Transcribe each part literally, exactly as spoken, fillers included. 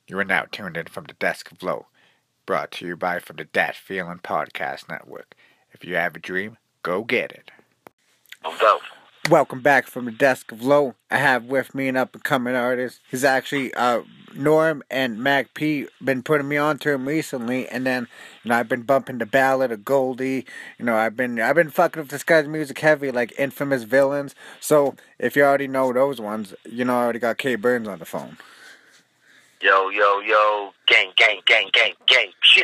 You are now tuned in from the Desk of Low, brought to you by from the Dat Feeling Podcast Network. If you have a dream, go get it. Go. Welcome back from the Desk of Low. I have with me an up-and-coming artist. He's actually, uh, Norm and Mac P been putting me on to him recently, and then, you know, I've been bumping the Ballad of Goldie. You know, I've been, I've been fucking with this guy's music heavy, like Infamous Villains. So, if you already know those ones, you know I already got K Burns on the phone. Yo, yo, yo, gang, gang, gang, gang, gang, shit.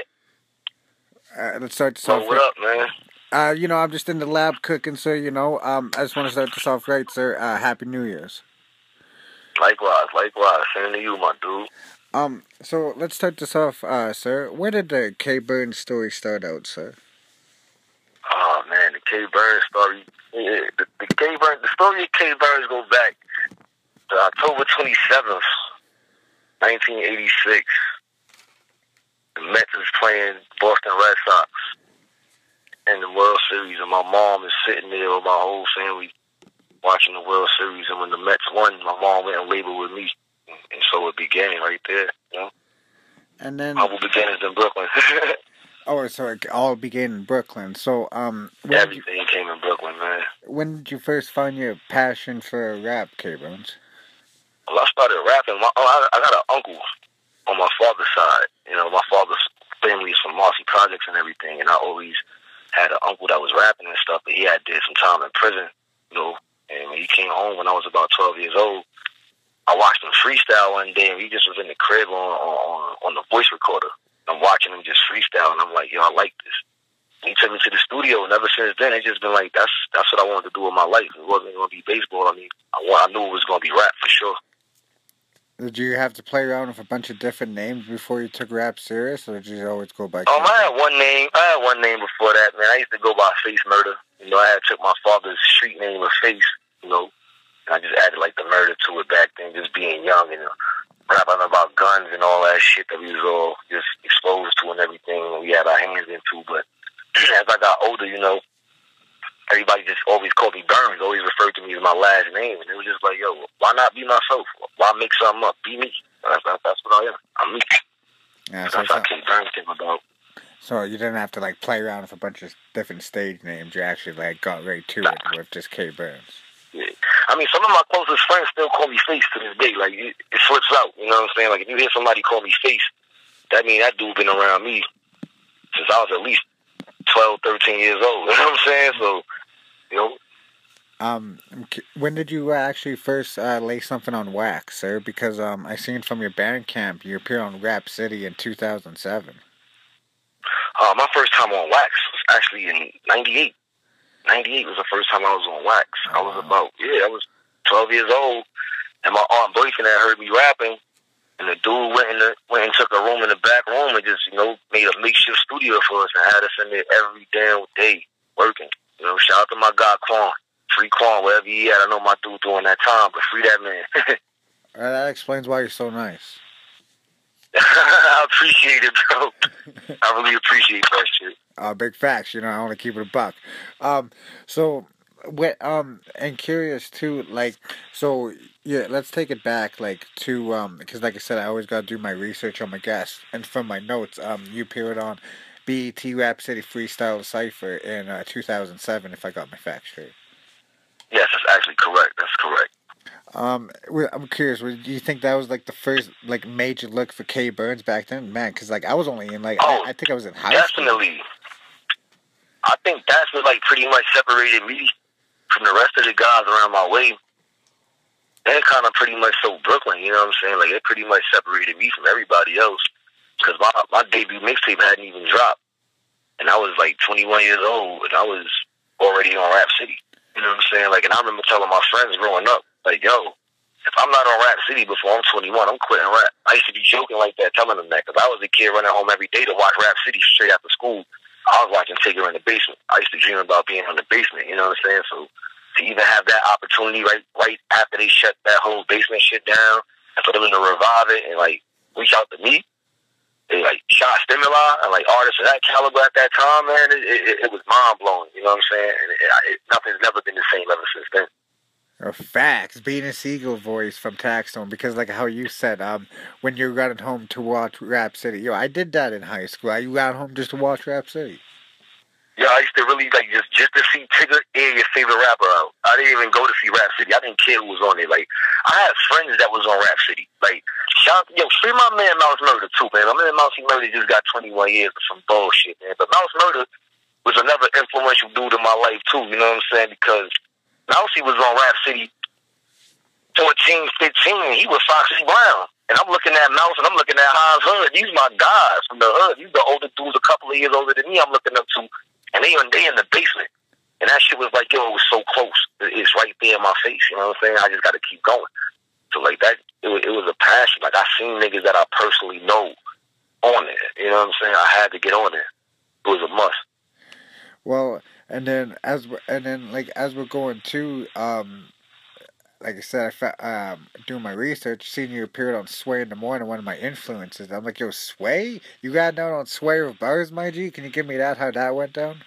Uh, let's start this Yo, off. what up, man? Uh, you know, I'm just in the lab cooking, sir, you know. Um, I just want to start this off right, sir. Uh, Happy New Year's. Likewise, likewise. Same to you, my dude. Um, so let's start this off, uh, sir. Where did the K Burns story start out, sir? Oh, man, the K Burns story. Yeah, the, the K Burns, the story of K Burns goes back to October twenty-seventh, nineteen eighty-six. The Mets is playing Boston Red Sox in the World Series, and my mom is sitting there with my whole family watching the World Series. And when the Mets won, my mom went and labored with me, and so it began right there. You know, and then humble beginnings in Brooklyn. Oh, so it all began in Brooklyn. So, um, when everything you, came in Brooklyn, man. When did you first find your passion for rap, K Burns? Well, I started rapping. My, oh, I, I got an uncle on my father's side. You know, my father's family is from Marcy Projects and everything, and I always had an uncle that was rapping and stuff, but he had did some time in prison, you know, and when he came home when I was about twelve years old, I watched him freestyle one day, and he just was in the crib on on, on the voice recorder. I'm watching him just freestyle, and I'm like, yo, I like this. And he took me to the studio, and ever since then, it's just been like, that's that's what I wanted to do with my life. It wasn't going to be baseball. I mean, I, I knew it was going to be rap for sure. Did you have to play around with a bunch of different names before you took rap serious, or did you always go by? Um, I had one name. I had one name before that, man. I used to go by Face Murder. You know, I had took my father's street name of Face. You know, and I just added like the murder to it back then, just being young and uh, rapping about guns and all that shit that we was all just exposed to and everything. And we had our hands into. But as I got older, you know, everybody just always called me Burns, always referred to me as my last name. And it was just like, yo, why not be myself? Why make something up? Be me. That's, that's, that's what I am. I'm me. Yeah, so that's how K Burns came about. So you didn't have to, like, play around with a bunch of different stage names. You actually, like, got right to it with just K Burns. Yeah. I mean, some of my closest friends still call me Face to this day. Like, it, it flips out. You know what I'm saying? Like, if you hear somebody call me Face, that means that dude been around me since I was at least twelve, thirteen years old. You know what I'm saying? So, you know. Um, when did you actually first uh, lay something on wax, sir? Because um, I seen from your Bandcamp you appeared on Rap City in two thousand seven. Uh, my first time on wax was actually in ninety-eight. ninety-eight was the first time I was on wax. Oh, I was wow. about, yeah, I was twelve years old, and my aunt boyfriend had heard me rapping, and the dude went, in the, went and took a room in the back room and just, you know, made a makeshift studio for us and had us in there every damn day working. You know, shout out to my guy, Quan. Free Quan, wherever he at. I know my dude during that time, but free that man. uh, that explains why you're so nice. I appreciate it, bro. I really appreciate that shit. Uh, big facts, you know, I want to keep it a buck. Um, so, what, um, and curious too, like, so, yeah, let's take it back, like, to, um, because like I said, I always got to do my research on my guests, and from my notes, um, you appeared on B E T Rap City Freestyle Cypher in uh, two thousand seven, if I got my facts straight. Yes, that's actually correct. That's correct. Um, I'm curious. Do you think that was like the first like major look for K Burns back then, man? Because like I was only in like oh, I, I think I was in high definitely. school. I think that's what like pretty much separated me from the rest of the guys around my way. They kind of pretty much so Brooklyn, you know what I'm saying? Like it pretty much separated me from everybody else because my my debut mixtape hadn't even dropped, and I was like twenty-one years old, and I was already on Rap City. You know what I'm saying? Like, and I remember telling my friends growing up, like, yo, if I'm not on Rap City before I'm twenty-one, I'm quitting rap. I used to be joking like that, telling them that, because I was a kid running home every day to watch Rap City straight after school. I was watching Tigger in the basement. I used to dream about being in the basement, you know what I'm saying? So to even have that opportunity right right after they shut that whole basement shit down, and for them to revive it and, like, reach out to me, they, like, shot Stimuli and, like, artists of that caliber at that time, man, it, it, it was mind-blowing, you know what I'm saying? And it, it, nothing's never been the same ever since then. Or facts, being a Siegel voice from Taxstone, because like how you said, um, when you're running home to watch Rap City, yo, I did that in high school. I ran home just to watch Rap City. Yeah, I used to really like just just to see Tigger and your favorite rapper out. I didn't even go to see Rap City. I didn't care who was on it. Like I had friends that was on Rap City. Like shout, yo, free my man Mouse Murder too, man. My man Mouse Murder just got twenty-one years of some bullshit, man. But Mouse Murder was another influential dude in my life too. You know what I'm saying? Because Mousey was on Rap City fourteen, fifteen. He was Foxy Brown. And I'm looking at Mouse and I'm looking at Hans Hood. These my guys from the hood. These the older dudes a couple of years older than me I'm looking up to. And they, they in the basement. And that shit was like, yo, it was so close. It's right there in my face. You know what I'm saying? I just got to keep going. So, like, that, it was, it was a passion. Like, I seen niggas that I personally know on there. You know what I'm saying? I had to get on there. It was a must. Well, and then, as we're, and then, like, as we're going to, um, like I said, I fa- um, doing my research, seeing you appeared on Sway in the Morning, one of my influences. I'm like, yo, Sway? You got down on Sway with bars, my G? Can you give me that, how that went down?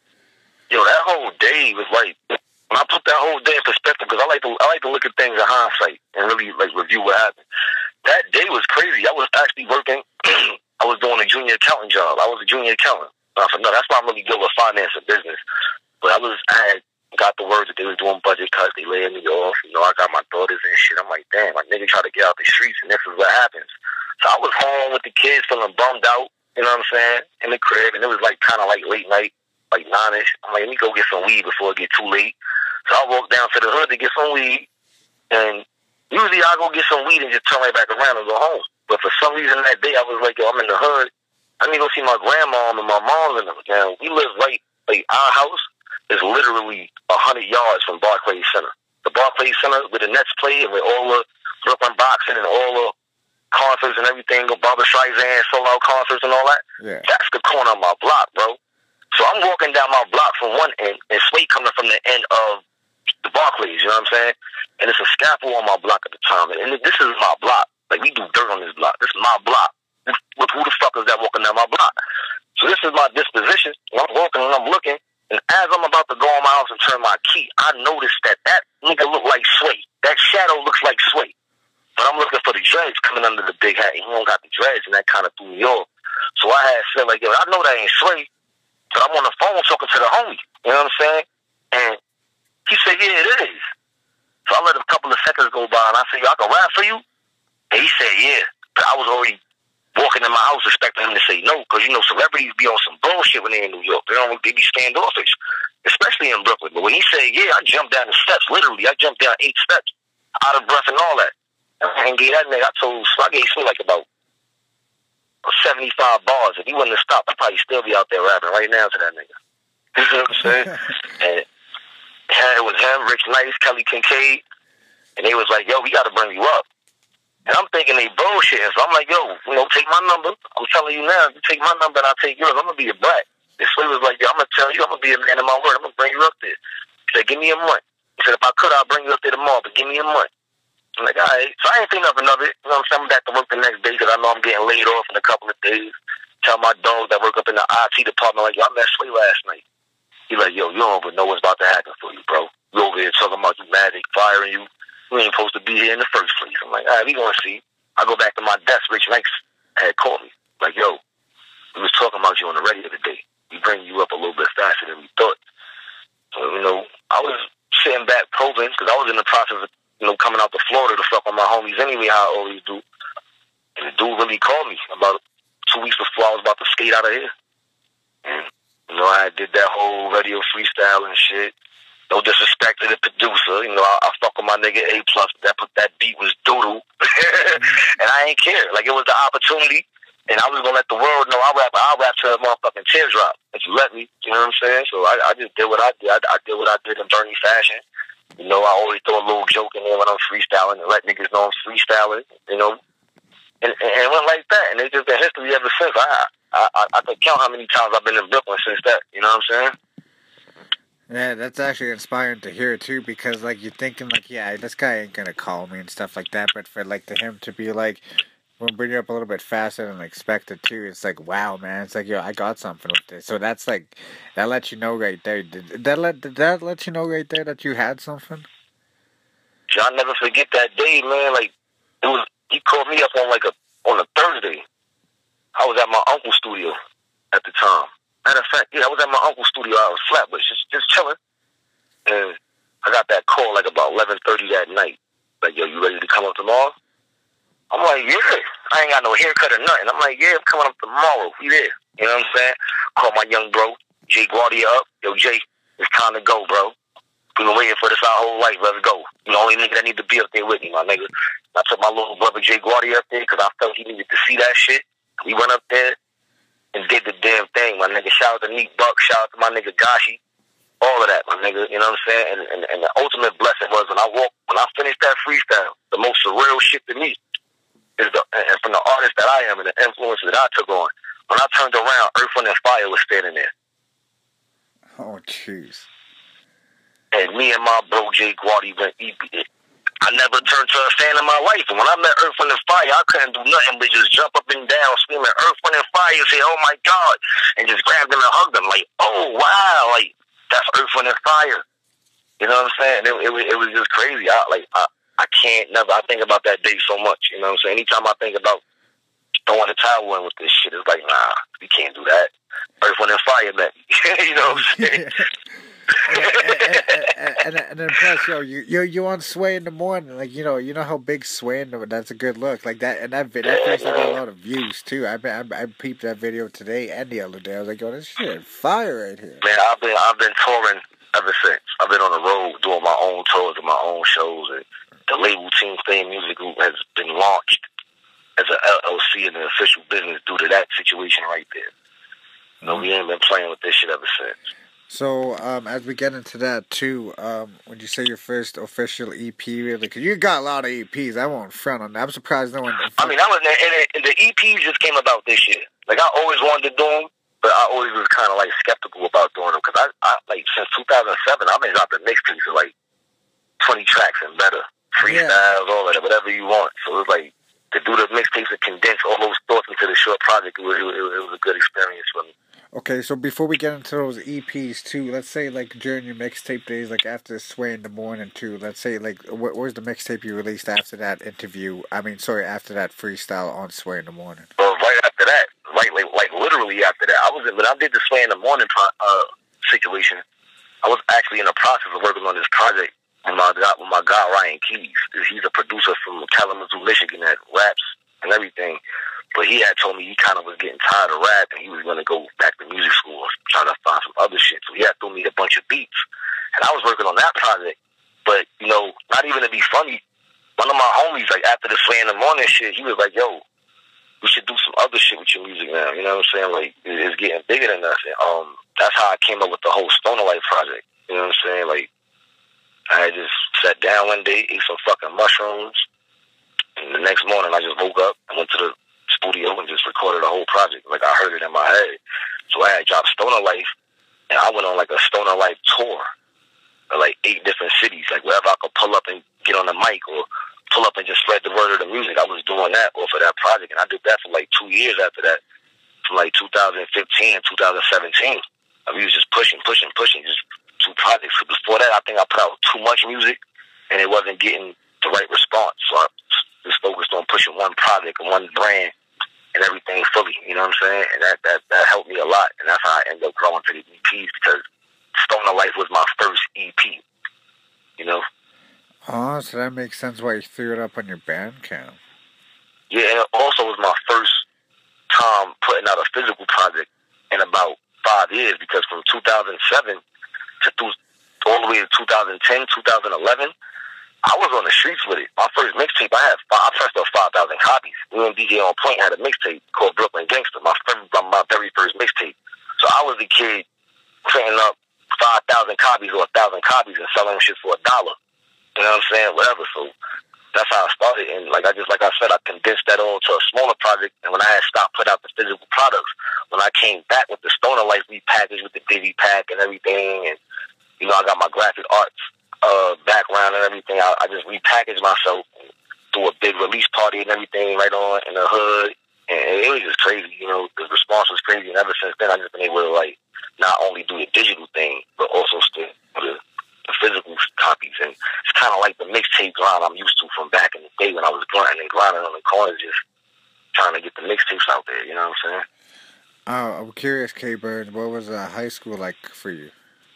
Yo, that whole day was like, when I put that whole day in perspective, because I like to I like to look at things in hindsight and really like review what happened. That day was crazy. I was actually working. I was doing a junior accountant job. I was a junior accountant. I said, no, that's why I'm really good with finance and business. But I was, I had got the word that they was doing budget cuts. They laying me off. You know, I got my daughters and shit. I'm like, damn, my nigga try to get out the streets, and this is what happens. So I was home with the kids, feeling bummed out. You know what I'm saying? In the crib, and it was like kind of like late night. Like nine-ish. I'm like, let me go get some weed before it get too late. So I walked down to the hood to get some weed. And usually I go get some weed and just turn right back around and go home. But for some reason that day, I was like, yo, I'm in the hood. I need to go see my grandma and my mom and them. Now, we live right, like, our house is literally one hundred yards from Barclays Center. The Barclays Center where the Nets play and where all the Brooklyn boxing and all the concerts and everything, Barbra Streisand, solo concerts and all that. Yeah. That's the corner of my block, bro. So I'm walking down my block from one end, and Sway coming from the end of the Barclays, you know what I'm saying? And it's a scaffold on my block at the time. And this is my block. Like, we do dirt on this block. This is my block. Who, who the fuck is that walking down my block? So this is my disposition. And I'm walking and I'm looking, and as I'm about to go in my house and turn my key, I noticed that that nigga looked like Sway. That shadow looks like Sway. But I'm looking for the dreads coming under the big hat, and he don't got the dreads, and that kind of threw me off. So I had said, like, yo, I know that ain't Sway. So I'm on the phone talking to the homie, you know what I'm saying? And he said, yeah, it is. So I let a couple of seconds go by, and I said, yo, I can rap for you? And he said, yeah. But I was already walking in my house expecting him to say no, because, you know, celebrities be on some bullshit when they're in New York. They don't, they be standoffish, especially in Brooklyn. But when he said, yeah, I jumped down the steps, literally. I jumped down eight steps, out of breath and all that. And I gave that nigga, I told, so I gave him like about seventy-five bars. If he wouldn't have stopped, I'd probably still be out there rapping right now to that nigga. You know what I'm saying? And it was him, Rich Nice, Kelly Kincaid, and they was like, yo, we got to bring you up. And I'm thinking they bullshitting, so I'm like, yo, you know, take my number. I'm telling you now, you take my number and I'll take yours. I'm going to be a brat. And Sway was like, yo, I'm going to tell you, I'm going to be a man of my word. I'm going to bring you up there. He said, give me a month. He said, if I could, I'll bring you up there tomorrow, but give me a month. I'm like, all right. So I ain't think nothing of it. You know what I'm saying? I'm back to work the next day because I know I'm getting laid off in a couple of days. Tell my dog that work up in the I T department, like, yo, I met Sway last night. He like, yo, you don't even know what's about to happen for you, bro. You over here talking about you mad, they firing you. You ain't supposed to be here in the first place. I'm like, all right, we gonna see. I go back to my desk. Rich Nikes had called me. Like, yo, we was talking about you on the radio today. We bring you up a little bit faster than we thought. So, you know, I was sitting back probing because I was in the process of, you know, coming out to Florida to fuck with my homies anyway, how I always do. And the dude really called me about two weeks before I was about to skate out of here. And, you know, I did that whole radio freestyle and shit. No disrespect to the producer. You know, I, I fuck with my nigga A plus. That that beat was doodle. And I ain't care. Like, it was the opportunity. And I was going to let the world know I rap, I rap to a motherfucking teardrop. If you let me. You know what I'm saying? So I, I just did what I did. I, I did what I did in Bernie fashion. You know, I always throw a little joke in there when I'm freestyling and let niggas know I'm freestyling, you know. And, and, and it went like that. And it's just been history ever since. I, I, I, I can count how many times I've been in Brooklyn since that. You know what I'm saying? Yeah, that's actually inspiring to hear, too, because, like, you're thinking, like, yeah, this guy ain't gonna call me and stuff like that, but for, like, to him to be, like, we'll bring you up a little bit faster than expected, too, it's like, wow, man, it's like, yo, I got something with this. So that's, like, that lets you know right there. Did that let, did that let you know right there that you had something? you, I'll never forget that day, man. Like, it was, he called me up on like a, on a Thursday. I was at my uncle's studio at the time. Matter of fact, yeah, I was at my uncle's studio out in Flatbush, just, just chilling. And I got that call like about eleven thirty that night. Like, yo, you ready to come up tomorrow? I'm like, yeah. I ain't got no haircut or nothing. I'm like, yeah, I'm coming up tomorrow. We there. You know what I'm saying? Call my young bro, Jay Guardia up. Yo, Jay, it's time to go, bro. We've been waiting for this our whole life. Let's go. You know, only nigga that need to be up there with me, my nigga. I took my little brother Jay Guardia up there because I felt he needed to see that shit. We went up there and did the damn thing, my nigga. Shout out to Neek Buck. Shout out to my nigga Gashi. All of that, my nigga. You know what I'm saying? And, and, and the ultimate blessing was when I walked, when I finished that freestyle, the most surreal shit to me is the, and from the artist that I am and the influence that I took on, when I turned around, Earth, Wind, and Fire was standing there. Oh, jeez. And me and my bro Jay Guardi went E P. I never turned to a fan in my life. And when I met Earth, Wind, and Fire, I couldn't do nothing but just jump up and down, screaming Earth, Wind, and Fire, and say, oh my God, and just grab them and hug them. Like, oh, wow, like, that's Earth, Wind, and Fire. You know what I'm saying? It, it, it was just crazy. I, like, I, I can't never, I think about that day so much. You know what I'm saying? Anytime I think about throwing the towel in with this shit, it's like, nah, we can't do that. Earth, Wind, and Fire met me. You know what I'm saying? and, and, and, and then plus, yo, you you you on Sway in the Morning, like you know, you know how big Sway in the, that's a good look, like that, and that video, that video got a lot of views too. I I I peeped that video today and the other day. I was like, yo, this shit fire right here. Man, I've been I've been touring ever since. I've been on the road doing my own tours and my own shows, and the label Team Fame Music Group has been launched as an L L C and an official business due to that situation right there. You know, mm-hmm. We ain't been playing with this shit ever since. So, um, as we get into that, too, um, would you say your first official E P, really? Because you got a lot of E Ps. I won't front on that. I'm surprised no one... I mean, that was... And, and the E Ps just came about this year. Like, I always wanted to do them, but I always was kind of, like, skeptical about doing them. Because, I, I, like, since two thousand seven, I've been dropping mixtapes of, like, twenty tracks and better. Freestyles, yeah. All of that, whatever you want. So, it was, like, to do the mixtapes and condense all those thoughts into the short project, it was, it, it was a good experience for me. Okay, so before we get into those E Ps too, let's say like during your mixtape days, like after Sway in the Morning too, let's say like what was the mixtape you released after that interview? I mean, sorry, after that freestyle on Sway in the Morning. Well, right after that, right, like, like literally after that, I was in, when I did the Sway in the Morning uh, situation, I was actually in the process of working on this project with my with my guy Ryan Keys. He's a producer from Kalamazoo, Michigan, that raps and everything. But he had told me he kind of was getting tired of rap and he was going to go back to music school and trying to find some other shit. So he had thrown me a bunch of beats. And I was working on that project. But, you know, not even to be funny, one of my homies, like after the Sway in the Morning shit, he was like, yo, we should do some other shit with your music now. You know what I'm saying? Like, it's getting bigger than us. And, um, that's how I came up with the whole Stoner Life project. You know what I'm saying? Like, I just sat down one day, ate some fucking mushrooms. And the next morning I just woke up and went to the studio and just recorded the whole project. Like, I heard it in my head. So I had dropped Stoner Life, and I went on like a Stoner Life tour of like eight different cities. Like, wherever I could pull up and get on the mic or pull up and just spread the word of the music, I was doing that off of that project. And I did that for like two years after that, from like two thousand fifteen, two thousand seventeen. I mean, we was just pushing, pushing, pushing, just two projects. So before that, I think I put out too much music, and it wasn't getting the right response. So I just focused on pushing one project and one brand and everything fully, you know what I'm saying? And that, that, that helped me a lot. And that's how I ended up growing to the E Ps, because Stoner Life was my first E P, you know? Oh, so that makes sense why you threw it up on your Bandcamp. Yeah, and it also was my first time putting out a physical project in about five years, because from two thousand seven to th- all the way to two thousand ten, two thousand eleven, I was on the streets with it. My first mixtape, I had five, I pressed up five thousand copies. Me and D J On Point had a mixtape called Brooklyn Gangster, my first, my very first mixtape. So I was a kid printing up five thousand copies or one thousand copies and selling them shit for a dollar. You know what I'm saying? Whatever. So that's how I started. And like I just, like I said, I condensed that all to a smaller project. And when I had stopped putting out the physical products, when I came back with the Stoner Life repackaged with the Divi pack and everything, and, you know, I got my graphic arts uh, background and everything, I, I just repackaged myself and threw a big release party and everything right on in the hood. And it was just crazy, you know, the response was crazy. And ever since then, I've just been able to, like, not only do the digital thing, but also still do the, the physical school copies, and it's kind of like the mixtape grind I'm used to from back in the day when I was grinding and grinding on the corners, just trying to get the mixtapes out there. You know what I'm saying? Uh, I'm curious, K-Bird, what was uh, high school like for you?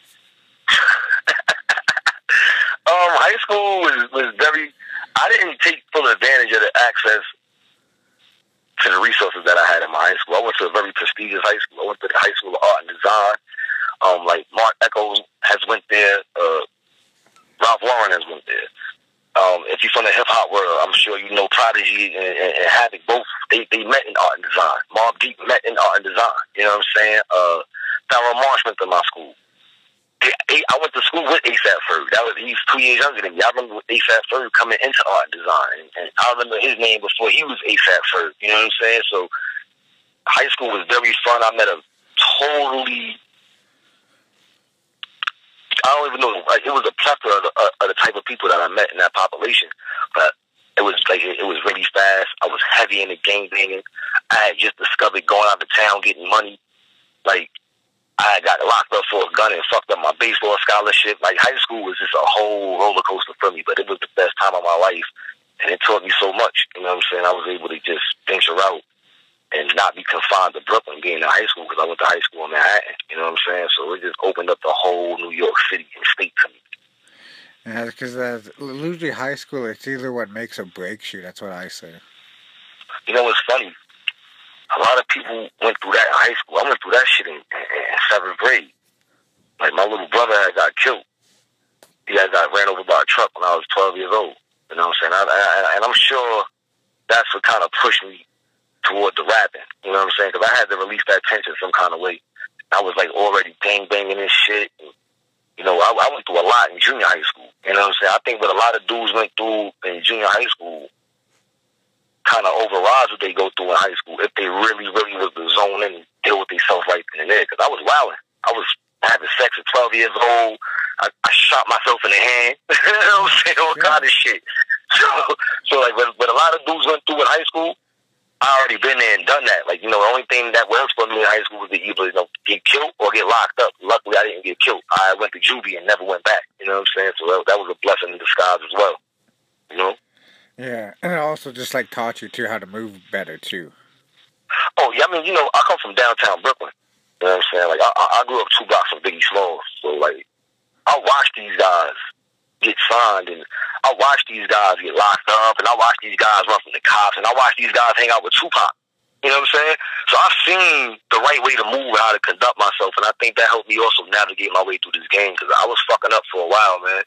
um, high school was was very. I didn't take full advantage of the access to the resources that I had in my high school. I went to a very prestigious high school. I went to the High School of Art and Design. Um, like Mark Echoes has went there. Uh, Ralph Lauren has went there. Um, if you're from the hip hop world, I'm sure you know Prodigy and, and, and Havoc. Both they, they met in art and design. Mobb Deep met in art and design. You know what I'm saying? Uh, Pharoah Marsh went to my school. I went to school with ASAP Ferg. That was he's two years younger than me. I remember ASAP Ferg coming into art and design, and, and I remember his name before he was ASAP Ferg. You know what I'm saying? So high school was very fun. I met a totally, I don't even know, like, it was a plethora of the, uh, of the type of people that I met in that population. But it was like it, it was really fast. I was heavy in the gang banging. I had just discovered going out of town getting money. Like, I got locked up for a gun and fucked up my baseball scholarship. Like, high school was just a whole roller coaster for me, but it was the best time of my life, and it taught me so much. You know what I'm saying? I was able to just venture out and not be confined to Brooklyn being in high school, because I went to high school in Manhattan. You know what I'm saying? So it just opened up the whole New York City and state to me. Yeah, because uh, usually high school, it's either what makes or breaks you. That's what I say. You know what's funny? A lot of people went through that in high school. I went through that shit in, in, in seventh grade. Like, my little brother had got killed. He had got ran over by a truck when I was twelve years old. You know what I'm saying? I, I, and I'm sure that's what kind of pushed me toward the rapping. You know what I'm saying? Because I had to release that tension some kind of way. I was, like, already gang-banging and shit. And, you know, I, I went through a lot in junior high school. You know what I'm saying? I think what a lot of dudes went through in junior high school kind of overrides what they go through in high school if they really, really was to zone in and deal with themselves right then and there. Because I was wilding. I was having sex at twelve years old. I, I shot myself in the hand. You know what I'm saying? All kind of shit. So, so like, what, what a lot of dudes went through in high school, I already been there and done that. Like, you know, the only thing that works for me in high school was to either, you know, get killed or get locked up. Luckily, I didn't get killed. I went to juvie and never went back. You know what I'm saying? So that, that was a blessing in disguise as well. You know? Yeah, and it also just, like, taught you, too, how to move better, too. Oh, yeah, I mean, you know, I come from downtown Brooklyn. You know what I'm saying? Like, I, I grew up two blocks from Biggie Smalls. So, like, I watched these guys get signed, and I watched these guys get locked up, and I watched these guys run from the cops, and I watched these guys hang out with Tupac. You know what I'm saying? So I've seen the right way to move and how to conduct myself, and I think that helped me also navigate my way through this game, because I was fucking up for a while, man.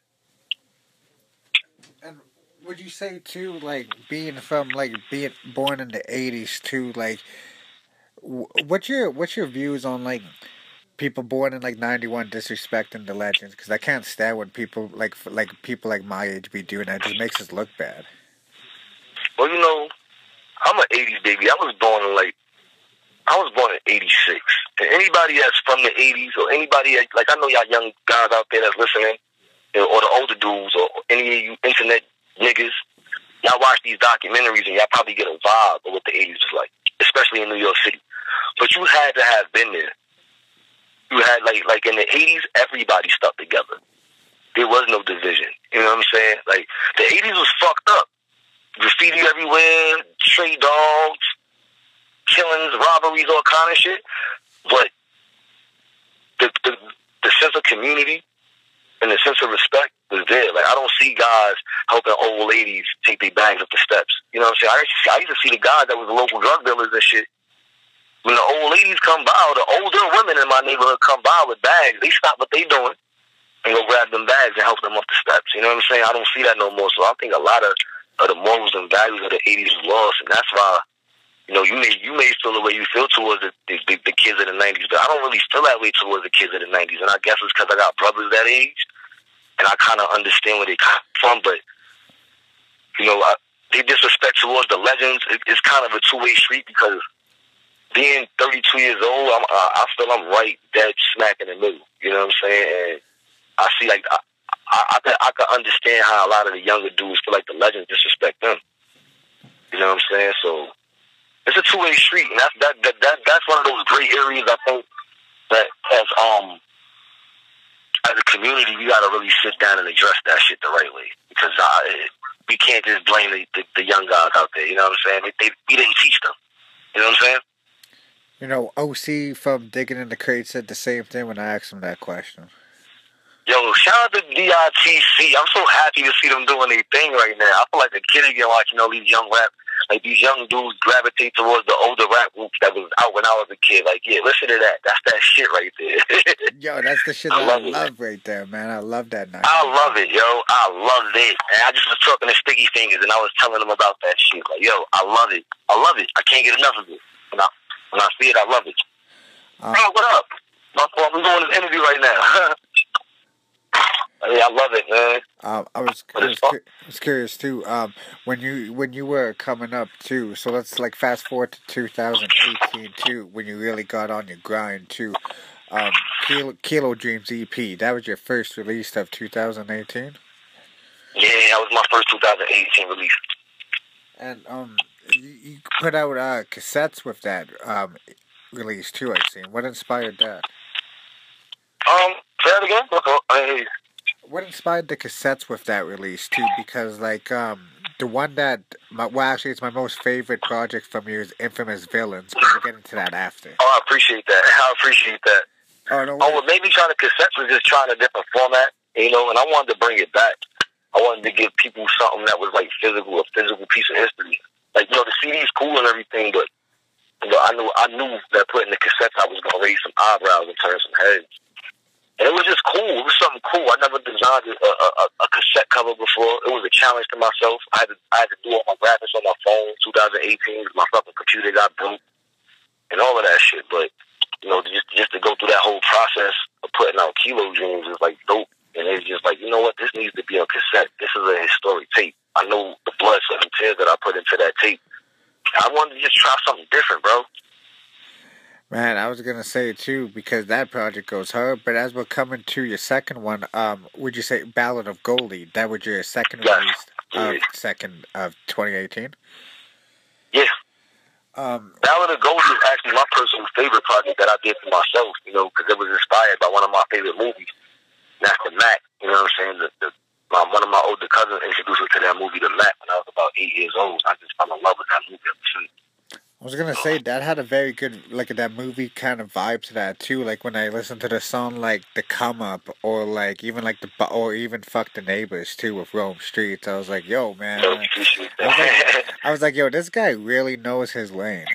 And would you say, too, like, being from, like, being born in the eighties, too, like, what's your, what's your views on, like, people born in, like, ninety-one disrespecting the legends? Because I can't stand when people, like, like people like my age be doing that. It just makes us look bad. Well, you know, I'm an eighties baby. I was born in, like, I was born in eighty-six. And anybody that's from the eighties, or anybody, that, like, I know y'all young guys out there that's listening, you know, or the older dudes, or any of you internet niggas, y'all watch these documentaries and y'all probably get a vibe of what the eighties was like, especially in New York City. But you had to have been there. You had, like, like in the eighties, everybody stuck together. There was no division. You know what I'm saying? Like, the eighties was fucked up. Graffiti everywhere, stray dogs, killings, robberies, all kind of shit. But the, the the sense of community and the sense of respect was there. Like, I don't see guys helping old ladies take their bags up the steps. You know what I'm saying? I used to see, I used to see the guys that was the local drug dealers and shit. When the old ladies come by, or the older women in my neighborhood come by with bags, they stop what they doing and go grab them bags and help them up the steps. You know what I'm saying? I don't see that no more. So I think a lot of, of the morals and values of the eighties was lost, and that's why, you know, you may you may feel the way you feel towards the, the, the, the kids of the nineties, but I don't really feel that way towards the kids of the nineties. And I guess it's because I got brothers that age, and I kind of understand where they come from. But, you know, I, the disrespect towards the legends, it, it's kind of a two-way street, because being thirty-two years old, I'm, uh, I feel I'm right dead smack in the middle. You know what I'm saying? And I see, like, I, I, I, can, I can understand how a lot of the younger dudes feel like the legends disrespect them. You know what I'm saying? So it's a two-way street, and that's that, that, that that's one of those gray areas I think that has um as a community, we got to really sit down and address that shit the right way. Because uh, we can't just blame the, the, the young guys out there. You know what I'm saying? They, they, we didn't teach them. You know what I'm saying? You know, O C from Digging in the Crate said the same thing when I asked him that question. Yo, shout out to D I T C. I'm so happy to see them doing their thing right now. I feel like a kid again watching all these young rap, like these young dudes gravitate towards the older rap groups that was out when I was a kid. Like, yeah, listen to that. That's that shit right there. Yo, that's the shit I that love I it, love right there, man. I love that night. I love it, yo. I love it. And I just was talking to Sticky Fingers, and I was telling them about that shit. Like, yo, I love it. I love it. I can't get enough of it. When I, when I see it, I love it. Um, Bro, what up? My fault. I'm doing this interview right now. Yeah, I love it, man. Um, I was, I was, cu- I was curious too. Um, when you when you were coming up too, so let's like fast forward to two thousand eighteen too, when you really got on your grind too. Um, Kilo, Kilo Dreams E P, that was your first release of two thousand eighteen. Yeah, that was my first two thousand eighteen release. And um, you, you put out uh, cassettes with that um release too. I've seen. What inspired that? Um, say that again. Okay. I, What inspired the cassettes with that release too? Because like um the one that my, well actually it's my most favorite project from you is Infamous Villains, but we'll get into that after. oh, I appreciate that. I appreciate that. Oh no. Oh, what made me try the cassettes was just trying a different format, you know, and I wanted to bring it back. I wanted to give people something that was like physical, a physical piece of history. Like, you know, the C D's cool and everything, but you know, I knew I knew that putting the cassettes I was gonna raise some eyebrows and turn some heads. And it was just cool. It was something cool. I never designed a, a, a cassette cover before. It was a challenge to myself. I had to, I had to do all my graphics on my phone. twenty eighteen, my fucking computer got broke and all of that shit. But you know, just just to go through that whole process of putting out Kilo Dreams is like dope. And it's just like, you know what? This needs to be on cassette. This is a historic tape. I know the blood, sweat, and tears that I put into that tape. I wanted to just try something different, bro. Man, I was gonna say too, because that project goes hard, but as we're coming to your second one, um, would you say Ballad of Goldie? That was your second Yes. release of Yeah. second of twenty eighteen? Yeah. Um, Ballad of Goldie is actually my personal favorite project that I did for myself, you know, because it was inspired by one of my favorite movies. And that's The Mac. You know what I'm saying? The, the, my, one of my older cousins introduced me to that movie, The Mac, when I was about eight years old. I just fell in love with that movie ever since. I was gonna say that had a very good, like that movie kind of vibe to that too. Like when I listened to the song like "The Come Up" or like even like the or even "Fuck the Neighbors" too with Rome Streets, I was like, "Yo, man!" So, I was like, I was like, "Yo, this guy really knows his lane."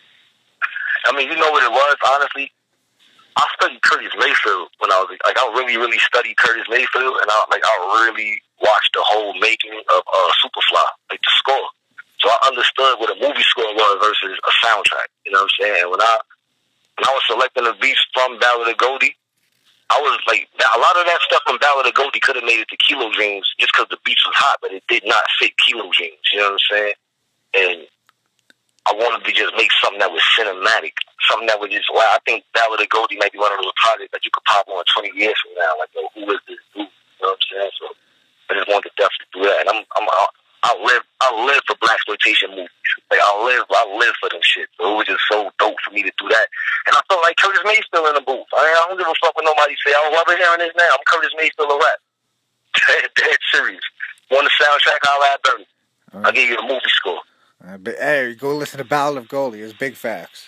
I mean, you know what it was, honestly? I studied Curtis Mayfield when I was like, I really, really studied Curtis Mayfield, and I like I really watched the whole making of uh, Superfly, like the score. So I understood what a movie score was versus a soundtrack. You know what I'm saying? When I when I was selecting the beats from Ballad of Goldie, I was like, a lot of that stuff from Ballad of Goldie could have made it to Kilo Dreams just because the beats was hot, but it did not fit Kilo Dreams. You know what I'm saying? And I wanted to just make something that was cinematic, something that was just. Well, I think Ballad of Goldie might be one of those projects that you could pop on twenty years from now. Like, yo, who is this dude? You know what I'm saying? So I just wanted to definitely do that, and I'm I'm. I live, I live for blaxploitation movies. Like I live, I live for them shit. So it was just so dope for me to do that. And I felt like Curtis Mayfield in the booth. I, mean, I don't give a fuck what nobody say. I love hearing this now. I'm Curtis Mayfield of rap. Dead, dead serious. Want the soundtrack? I'll add Bernie. Right. I'll give you the movie score. Uh, but hey, go listen to Ballad of Goldie. It's big facts.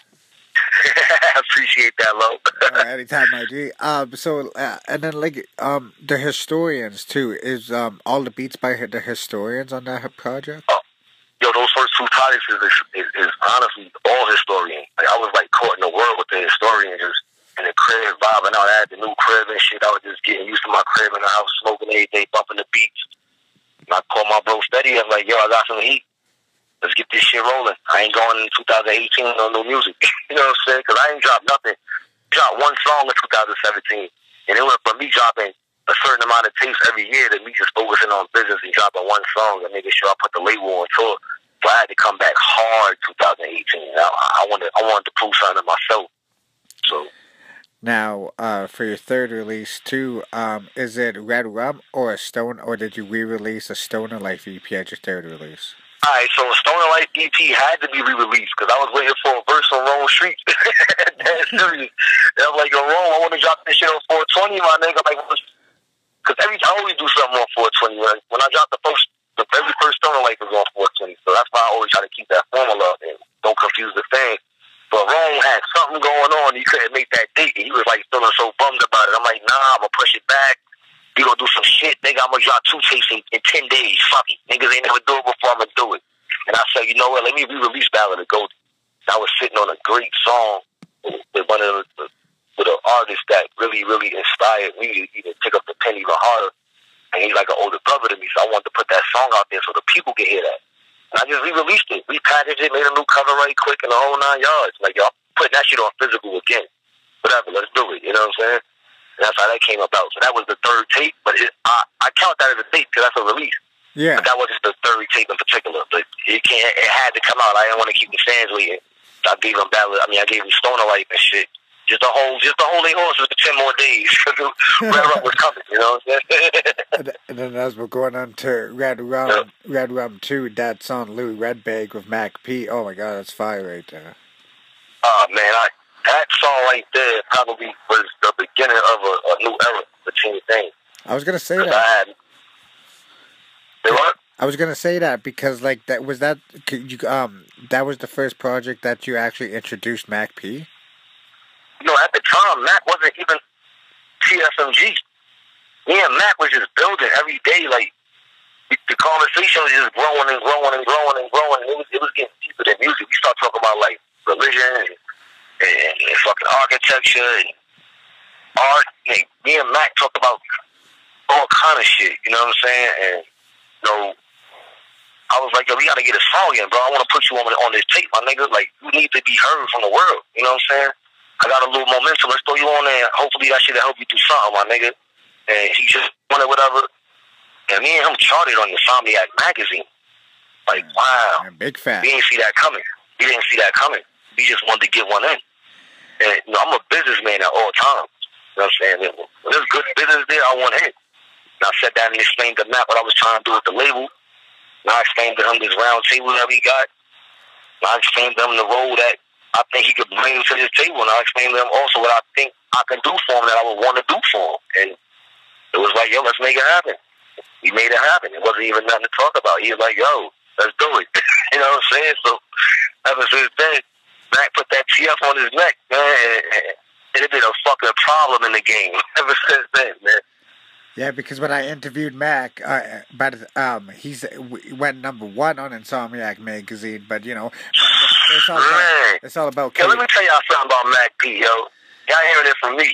I appreciate that, Lo. uh, anytime, my G. Um, so uh, and then like um the historians too is um all the beats by the historians on that project. Oh, yo, those first two projects is, is, is honestly all historian. Like I was like caught in the world with the historian, just in the crib vibing out. I had the new crib and shit. I was just getting used to my crib in the house, smoking every day, bumping the beats. And I called my bro Steady. I was like, yo, I got some heat. Let's get this shit rolling. I ain't going in twenty eighteen on no music. You know what I'm saying? Because I ain't dropped nothing. Dropped one song in two thousand seventeen. And it went from me dropping a certain amount of tapes every year to me just focusing on business and dropping one song and making sure I put the label on tour. So I had to come back hard twenty eighteen. I, I wanted I wanted to prove something to myself. So now, uh, for your third release too, um, is it Red Rum or a Stone, or did you re-release a Stoner Life E P at your third release? Alright, so Stoner Life E P had to be re-released because I was waiting for a verse on Rome Street. That's serious. And I'm like, yo, Rome, I want to drop this shit on four twenty, my nigga. I'm like, what's, Because every I always do something on four twenty. When, when I drop the first, the very first Stoner Life is on four twenty. So that's why I always try to keep that formula and don't confuse the thing. But Rome had something going on. He couldn't make that date. And he was like feeling so bummed about it. I'm like, nah, I'm gonna push it back. We gonna do some shit. Nigga, I'm gonna drop two tapes in, in ten days. Fuck it. Niggas ain't never do it before. I'm gonna do it. And I said, you know what? Let me re-release Ballad of Goldie. I was sitting on a great song with one of the with an artist that really, really inspired me to even pick up the pen even harder. And he's like an older brother to me, so I wanted to put that song out there so the people could hear that. And I just re-released it, repackaged it, made a new cover right quick, and the whole nine yards. Like, y'all putting that shit on physical again. Whatever, let's do it. You know what I'm saying? And that's how that came about. So that was the third tape, but it, I, I count that as a tape because that's a release. Yeah. But that wasn't the third tape in particular. But it can't. It had to come out. I didn't want to keep the fans waiting. So I gave them Ballad. I mean, I gave them Stoner Life and shit. Just a whole, just the holy horses for ten more days. Red Rum was coming, you know what I'm saying? And then as we're going on to Red Rum, yeah. Red Rum two, that song Louis Redbag with Mac P. Oh my God, that's fire right there. Oh man, I, that song right there probably was the beginning of a, a new era for Team Thing. I was gonna say that. I had, say what? I was gonna say that because like that was that you um that was the first project that you actually introduced Mac P. You know, at the time, Mac wasn't even T S M G. Me and Mac was just building every day. Like, the conversation was just growing and growing and growing and growing. And it was, it was getting deeper than music. We started talking about, like, religion and, and, and fucking architecture and art. Like, me and Mac talked about all kind of shit, you know what I'm saying? And, you know, I was like, yo, we got to get a song in, bro. I want to put you on, on this tape, my nigga. Like, you need to be heard from the world, you know what I'm saying? I got a little momentum. Let's throw you on there. Hopefully that shit will help you do something, my nigga. And he just wanted whatever. And me and him charted on Insomniac magazine. Like, wow. I'm a big fan. We didn't see that coming. We didn't see that coming. We just wanted to get one in. And you know, I'm a businessman at all times. You know what I'm saying? When there's good business there, I want in. And I sat down and explained to Matt what I was trying to do with the label. And I explained to him this round table that we got. And I explained to him the role that I think he could bring to this table, and I explained to him also what I think I can do for him that I would want to do for him. And it was like, yo, let's make it happen. We made it happen. It wasn't even nothing to talk about. He was like, yo, let's do it. You know what I'm saying? So ever since then, Mac put that T F on his neck, man, and it had been a fucking problem in the game ever since then, man. Yeah, because when I interviewed Mac, uh, but um, he's he went number one on Insomniac magazine. But you know, it's all about, it's all about. Yo, let me tell y'all something about Mac P, yo. Y'all hearing it from me.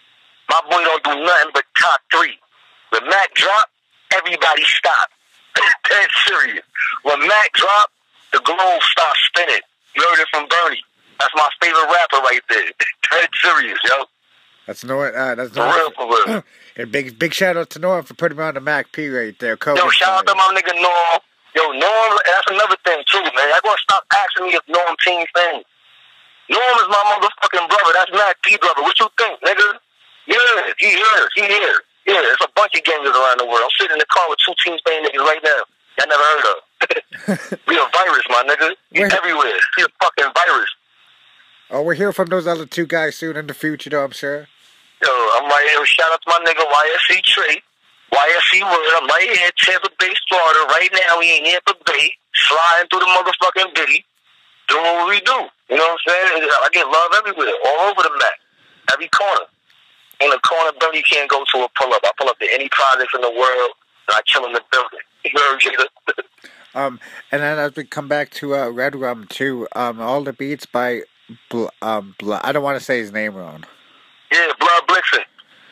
My boy don't do nothing but top three. When Mac drop, everybody stop. Dead serious. When Mac drop, the globe stops spinning. You heard it from Bernie. That's my favorite rapper right there. Dead serious, yo. That's Norm. Uh, that's Norm. For real, for real. And big, big shout out to Norm for putting me on the Mac P right there. Yo, shout out to my nigga Norm. Yo, Norm, that's another thing too, man. Y'all gonna stop asking me if Norm Team Thing. Norm is my motherfucking brother. That's Mac P brother. What you think, nigga? Yeah, he here. He here. Yeah, there's a bunch of gangsters around the world. I'm sitting in the car with two Team Thing niggas right now. Y'all never heard of. We a virus, my nigga. He's everywhere. He's a fucking virus. Oh, we'll hear from those other two guys soon in the future, though, I'm sure. Yo, I'm right here. Shout out to my nigga Y S C Trey. Y S C Word. I'm right here in Tampa Bay, Florida. Right now, we in Tampa Bay, sliding through the motherfucking bitty, doing what we do. You know what I'm saying? I get love everywhere, all over the map, every corner. In a corner, Bernie can't go to a pull-up. I pull up to any project in the world, and I chill in the building. You heard, Jada? Um, and then as we come back to uh, Red Rum too, um, all the beats by, Bl- um, Bl- I don't want to say his name wrong. Yeah, Blood Blixen.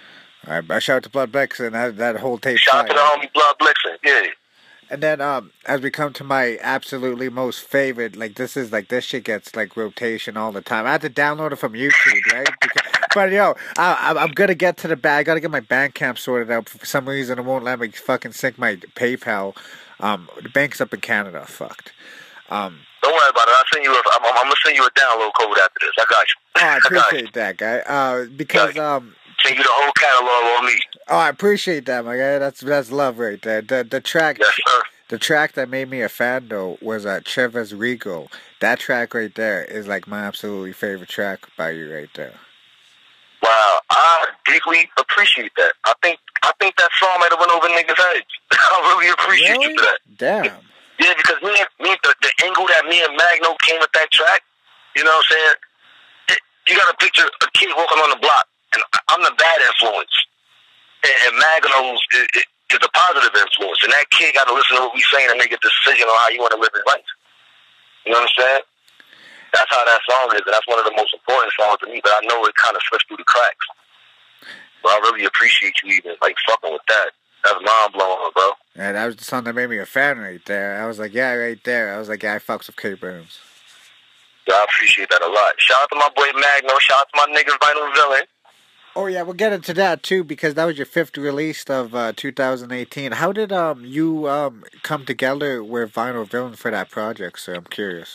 All right, shout out to Blood Blixen. That that whole tape. Shout out to the homie Blood Blixen. Yeah. And then um, as we come to my absolutely most favorite, like this is like this shit gets like rotation all the time. I had to download it from YouTube, right? Because, but yo, I, I'm gonna get to the bag. I gotta get my Bandcamp sorted out. For some reason, it won't let me fucking sync my PayPal. Um, the bank's up in Canada. Fucked. Um, Don't worry about it. I'll send you. A, I'm, I'm gonna send you a download code after this. I got you. Oh, I appreciate I that, guy. Uh, because um. Send you the whole catalog on me. Oh, I appreciate that, my guy. That's that's love right there. The the track, yes, sir. The track that made me a fan though was uh, Chivas Regal. That track right there is like my absolutely favorite track by you right there. Wow, I deeply appreciate that. I think I think that song might have went over niggas' heads. I really appreciate Really? you for that. Damn. Yeah, because me, and- me the, the angle that me and Magno came with that track, you know what I'm saying? It, you got to picture a kid walking on the block, and I'm the bad influence. And, and Magno's is, is a positive influence. And that kid got to listen to what we saying and make a decision on how you want to live his life. You know what I'm saying? That's how that song is, and that's one of the most important songs to me, but I know it kind of slips through the cracks. But I really appreciate you even, like, fucking with that. That's mind-blowing, bro. Yeah, that was the song that made me a fan right there. I was like, yeah, right there. I was like, yeah, I fucks with K-Burns. Yeah, I appreciate that a lot. Shout out to my boy Magno. Shout out to my niggas Vinyl Villain. Oh, yeah, we'll get into that, too, because that was your fifth release of uh, two thousand eighteen. How did um you um come together with Vinyl Villain for that project, sir? I'm curious.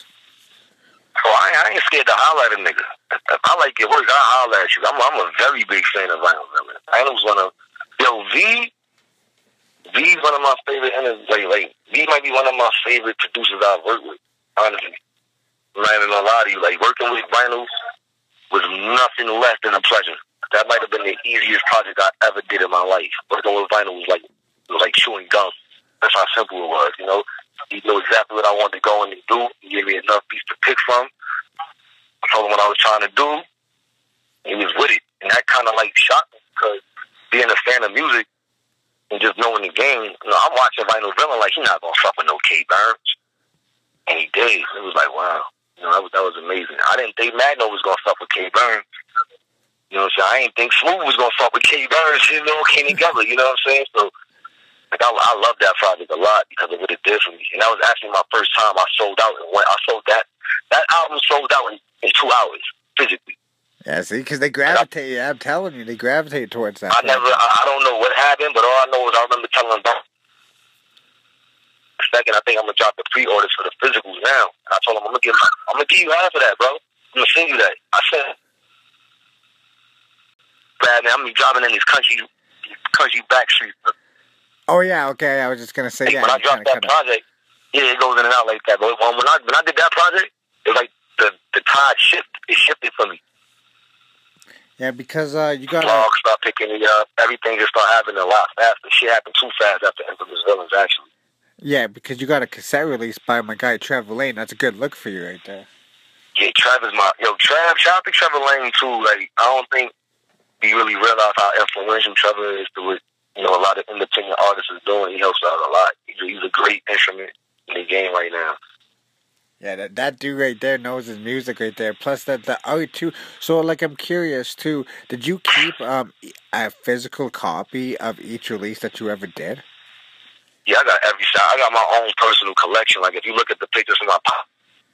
Oh, I, I ain't scared to holler at a nigga. If I like your work, I holler at you. I'm, I'm a very big fan of Vinyl Villain. I was one of... Yo, V... V's one of my favorite... Like, like, V might be one of my favorite producers I've worked with, honestly. I'm not even gonna lie to you. Like, working with Vinyl was nothing less than a pleasure. That might have been the easiest project I ever did in my life. Working with Vinyl was like, it was like chewing gum. That's how simple it was, you know? He knew exactly what I wanted to go in and do. He gave me enough beats to pick from. I told him what I was trying to do. He was with it. And that kind of like shocked me because being a fan of music and just knowing the game, you know, I'm watching Vinyl Villain like he's not going to fuck with no K-Burns. And he did. It was like, wow. You know, that was, that was amazing. I didn't think Magno was going to fuck with K-Burns. You know what I'm saying? I didn't think Smooth was going to fuck with K-Burns. You know, came together. You know what I'm saying? So, like, I, I love that project a lot because of what it did for me. And that was actually my first time I sold out. And when I sold that, that album sold out in, in two hours, physically. Yeah, see, because they gravitate, yeah, I'm telling you, they gravitate towards that. I never, I, I don't know what happened, but all I know is I remember telling them about second, I think I'm going to drop the pre-orders for the physicals now. And I told them, I'm going to give I'm gonna give you half of that, bro. I'm going to send you that. I said, bad man, I'm going to be driving in these country, country back streets. Oh, yeah, okay, I was just going to say, Like, yeah. when I dropped that project, yeah, it goes in and out like that. But when, when, I, when I did that project, it was like the, the tide shift, it shifted for me. Yeah, because uh, you got to... Vlogs start picking me up. Everything just started happening a lot faster. Shit happened too fast after Infamous Villains, actually. Yeah, because you got a cassette release by my guy Trevor Lane. That's a good look for you right there. Yeah, Trevor's my... Yo, Trev, shout out to Trevor Lane, too. Like, I don't think we really realize how influential Trevor is to what, you know, a lot of independent artists is doing. He helps out a lot. He's a, he's a great instrument in the game right now. Yeah, that, that dude right there knows his music right there. Plus that the art too. So like I'm curious too. Did you keep um a physical copy of each release that you ever did? Yeah, I got every shot. I got my own personal collection. Like if you look at the pictures in my pop,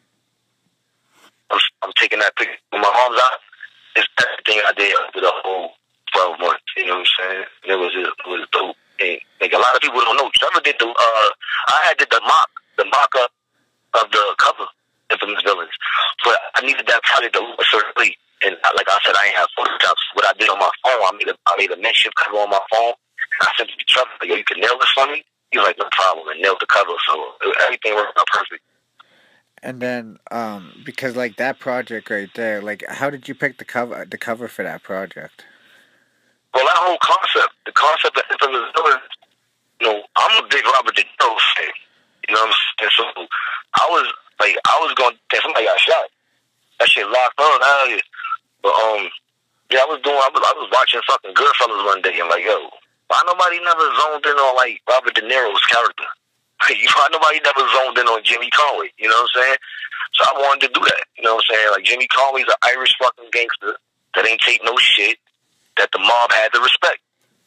I'm, I'm taking that picture with my arms out. It's everything I did over the whole twelve months. You know what I'm saying? It was it was dope. And like a lot of people don't know. Trevor did the. Uh, I had did the mock the mock up of the cover, Infamous Villains. But I needed that project to look a certain way. And like I said, I ain't have photoshops. What I did on my phone, I made a, I made a makeshift cover on my phone. And I sent it to Trevor, like, yo, you can nail this for me? He was like, no problem, and nailed the cover. So everything worked out perfect. And then, um, because like that project right there, like, how did you pick the cover, the cover for that project? Well, that whole concept, the concept of Infamous Villains, you know, I'm a big Robert De Niro fan. You know what I'm saying? So I was like, I was going, damn, somebody got shot. That shit locked on out here. But um, yeah, I was doing, I was, I was watching fucking Goodfellas one day, and like, yo, why nobody never zoned in on like Robert De Niro's character? Why nobody never zoned in on Jimmy Conway? You know what I'm saying? So I wanted to do that. You know what I'm saying? Like Jimmy Conway's an Irish fucking gangster that ain't take no shit, that the mob had to respect.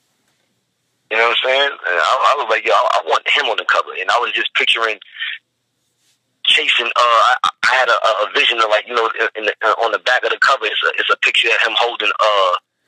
You know what I'm saying? And I, I was like, yo, I, I want him on the cover. And I was just picturing chasing, uh, I, I had a, a vision of like, you know, in the, on the back of the cover, it's a, it's a picture of him holding, uh,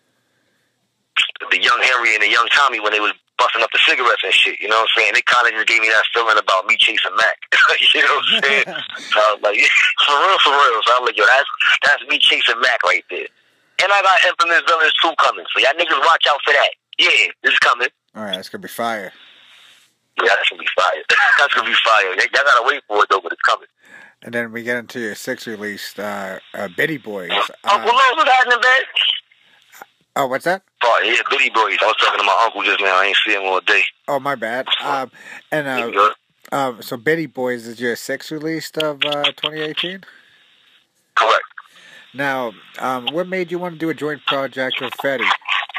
the young Henry and the young Tommy when they was busting up the cigarettes and shit. You know what I'm saying? It kind of just gave me that feeling about me chasing Mac. You know what I'm saying? So I was like, for real, for real. So I was like, yo, that's, that's me chasing Mac right there. And I got Infamous Villains two coming. So y'all niggas watch out for that. Yeah, this is coming. All right, that's gonna be fire. Yeah, that's gonna be fire. That's gonna be fire. Y'all gotta wait for it though, but it's coming. And then we get into your sixth release, uh, uh Bitty Boys. Uncle Lowe's was happening, man. Oh, what's that? part. Yeah, Bitty Boys. I was talking to my uncle just now. I ain't see him all day. Oh, my bad. Um, and uh, um, so Bitty Boys is your sixth release of uh, twenty eighteen? Correct. Now, um, what made you want to do a joint project with Fetty?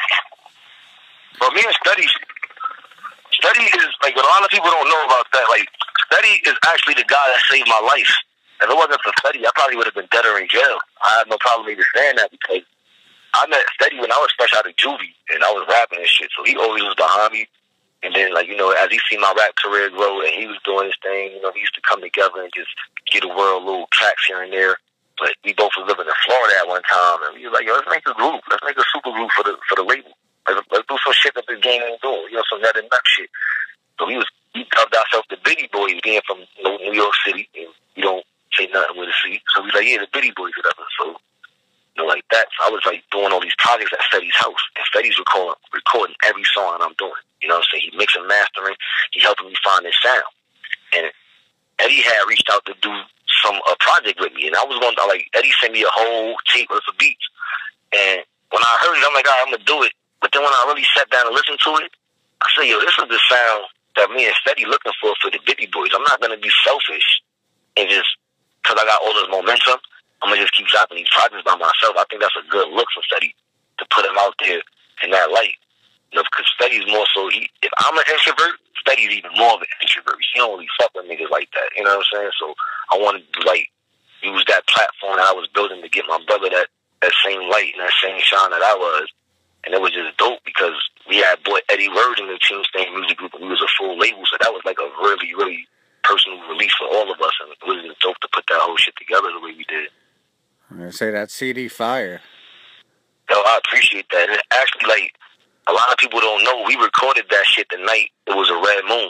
Well, me and Steady, Steady is, like, what a lot of people don't know about that, like, Steady is actually the guy that saved my life. If it wasn't for Steady, I probably would have been dead or in jail. I have no problem even saying that because I met Steady when I was fresh out of juvie, and I was rapping and shit, so he always was behind me. And then, like, you know, as he seen my rap career grow and he was doing his thing, you know, we used to come together and just get a world little tracks here and there. But we both was living in Florida at one time, and we was like, yo, let's make a group. Let's make a super group for the for the label. Let's, let's do some shit that this game ain't doing. You know, some nut and nut shit. So we was, we dubbed ourselves the Bitty Boys, being from, you know, New York City, and we don't say nothing with a C. So we like, yeah, the Bitty Boys, whatever. So, you know, like that. So I was like doing all these projects at Fetty's house, and Fetty's recording, recording every song that I'm doing. You know what I'm saying? He mixing, mastering. He helping me find this sound. And Eddie had reached out to do some a project with me, and I was going to, like, Eddie sent me a whole tape of the beats. And when I heard it, I'm like, all right, I'm going to do it. But then when I really sat down and listened to it, I said, yo, this is the sound that me and Steady looking for for the Bitty Boys. I'm not going to be selfish and just, because I got all this momentum, I'm going to just keep dropping these projects by myself. I think that's a good look for Steady, to put him out there in that light. You know, because Steady's more so, he, if I'm an introvert, Steady's even more of an introvert. He don't really fuck with niggas like that. You know what I'm saying? So I wanted to, like, use that platform that I was building to get my brother that, that same light and that same shine that I was. And it was just dope because we had boy Eddie Word in the Team Stain Music Group, and we was a full label. So that was like a really, really personal release for all of us. And it was just dope to put that whole shit together the way we did. I'm going to say that C D fire. Yo, I appreciate that. And actually, like, a lot of people don't know, we recorded that shit the night it was a red moon.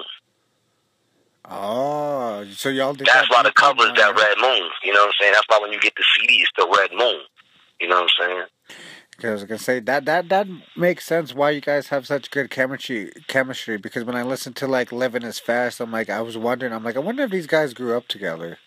Oh, so y'all did That's that why the cover's that right? red moon. You know what I'm saying? That's why when you get the C D, it's the red moon. You know what I'm saying? Because I was gonna say that that that makes sense why you guys have such good chemistry. Chemistry. Because when I listened to like "Living Is Fast," I'm like, I was wondering. I'm like, I wonder if these guys grew up together.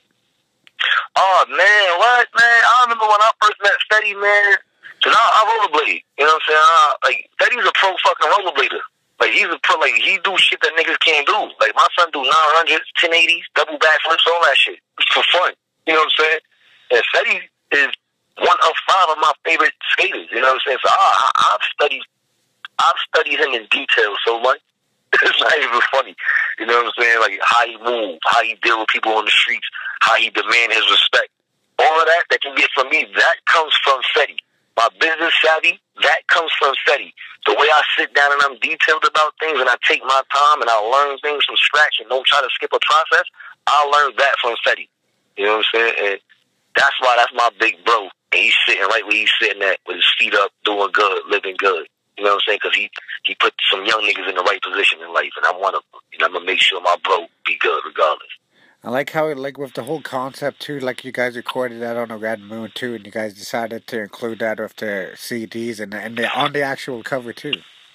Oh man, what man? I remember when I first met Steady, man. Cause I, I rollerblade. You know what I'm saying? I, like Steady's a pro fucking rollerblader. Like he's a pro. Like he do shit that niggas can't do. Like my son do nine hundreds, ten eighties, double backflips, all that shit. It's for fun. You know what I'm saying? And Steady is one of five of my favorite skaters. You know what I'm saying? So I, I, I've studied, I've studied him in detail so much. It's not even funny. You know what I'm saying? Like how he move, how he deal with people on the streets, how he demand his respect. All of that that can get from me, that comes from Fetty. My business savvy, that comes from Fetty. The way I sit down and I'm detailed about things and I take my time and I learn things from scratch and don't try to skip a process, I learned that from Fetty. You know what I'm saying? And that's why that's my big bro. And he's sitting right where he's sitting at with his feet up, doing good, living good. You know what I'm saying? Because he, he put some young niggas in the right position in life, and I'm one of them. And I'm going to make sure my bro be good regardless. I like how, like, with the whole concept, too, like, you guys recorded that on a Red Moon, too, and you guys decided to include that with the C Ds and, and the, on the actual cover, too.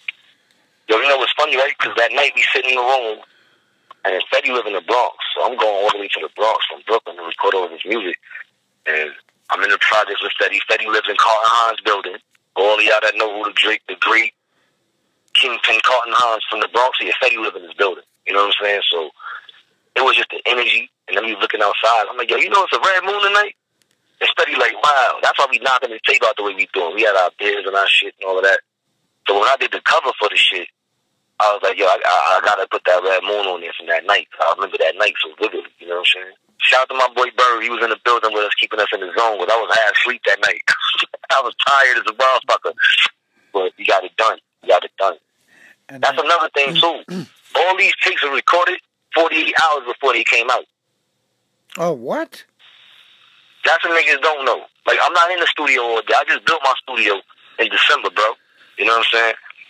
Yo, you know what's funny, right? Because that night we sit in the room, and Fetty live in the Bronx, so I'm going all the way to the Bronx from Brooklyn to record all this music. And I'm in the projects with Fetty. Fetty lives in Carlton Hines building. All of y'all that know who the Drake, the great Kingpin Carlton Hines from the Bronx, yeah, Fetty live in his building. You know what I'm saying? So it was just the energy, and then we looking outside. I'm like, yo, you know it's a red moon tonight? And Fetty like, wow. That's why we knocking the tape out the way we doing. We had our beers and our shit and all of that. So when I did the cover for the shit, I was like, yo, I, I, I gotta put that red moon on there from that night. I remember that night so vividly, you know what I'm saying? Shout out to my boy Bird. He was in the building with us, keeping us in the zone, but I was half asleep that night. I was tired as a motherfucker. But we got it done. We got it done. And that's then, another thing, too. All these takes were recorded forty-eight hours before they came out. Oh, what? That's what niggas don't know. Like, I'm not in the studio all day. I just built my studio in December, bro. You know what I'm saying?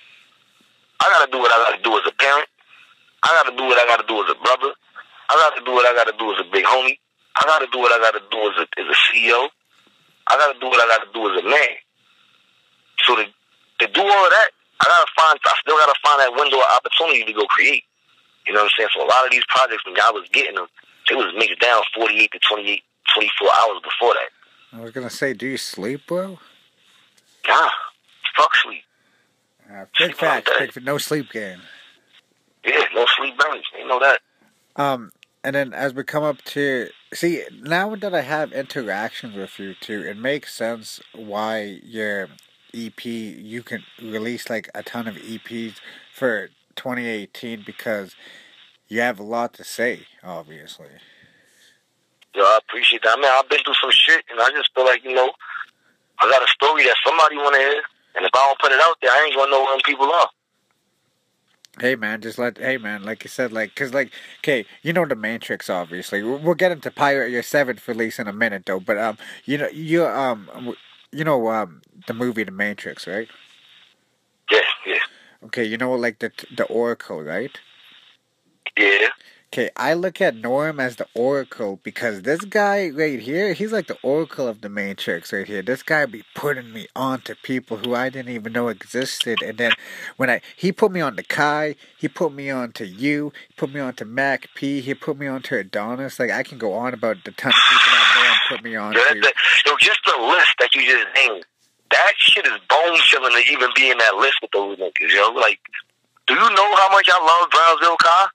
I gotta do what I gotta do as a parent. I gotta do what I gotta do as a brother. I gotta do what I gotta do as a big homie. I gotta do what I gotta do as a as a C E O. I gotta do what I gotta do as a man. So to to do all of that, I gotta find. I still gotta find that window of opportunity to go create. You know what I'm saying? So a lot of these projects, when I was getting them, it was mixed down forty-eight to twenty-eight, twenty-four hours before that. I was gonna say, do you sleep, bro? Nah, fuck sleep. Uh, big facts. Big, no sleep game. Yeah, no sleep Bernie. You know that. Um, and then as we come up to see now that I have interactions with you too, it makes sense why your E P you can release like a ton of E Ps for twenty eighteen because you have a lot to say, obviously. Yo, I appreciate that. I mean, I've been through some shit, and I just feel like, you know, I got a story that somebody want to hear, and if I don't put it out there, I ain't gonna know where them people are. Hey man, just let. Hey man, like you said, like, cause like, okay, you know the Matrix, obviously. We'll get into Pirate Your Seventh release in a minute, though. But um, you know, you um, you know um, the movie The Matrix, right? Yeah, yeah. Okay, you know, like the the Oracle, right? Yeah. Okay, I look at Norm as the Oracle because this guy right here, he's like the Oracle of the Matrix right here. This guy be putting me on to people who I didn't even know existed. And then when I, he put me on to Kai, he put me on to you, he put me on to Mac P, he put me on to Adonis. Like, I can go on about the ton of people that Norm put me on yo, to. the, yo, just the list that you just named, that shit is bone chilling to even be in that list with those niggas, yo. Like, do you know how much I love Brownsville Kai?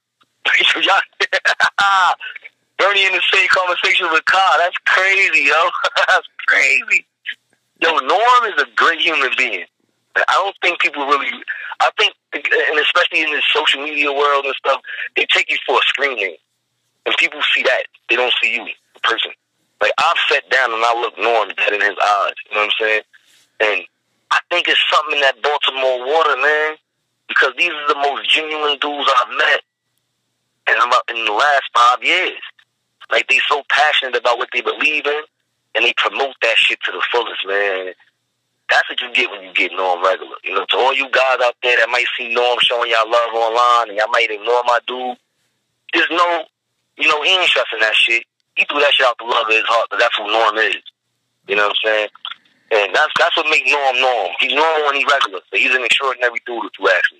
Bernie in the same conversation with Kai. That's crazy, yo. That's crazy. Yo, Norm is a great human being. I don't think people really. I think, and especially in this social media world and stuff, they take you for a screen name, and people see that they don't see you, the person. Like, I've sat down and I look Norm dead in his eyes. You know what I'm saying? And I think it's something in that Baltimore water, man, because these are the most genuine dudes I've met. And about in the last five years, like, they so passionate about what they believe in, and they promote that shit to the fullest, man. That's what you get when you get Norm regular. You know, to all you guys out there that might see Norm showing y'all love online, and y'all might ignore my dude, there's no, you know, he ain't stressing that shit. He threw that shit out the love of his heart, but that's who Norm is. You know what I'm saying? And that's that's what makes Norm Norm. He's normal when he's regular, but he's an extraordinary dude if you ask me.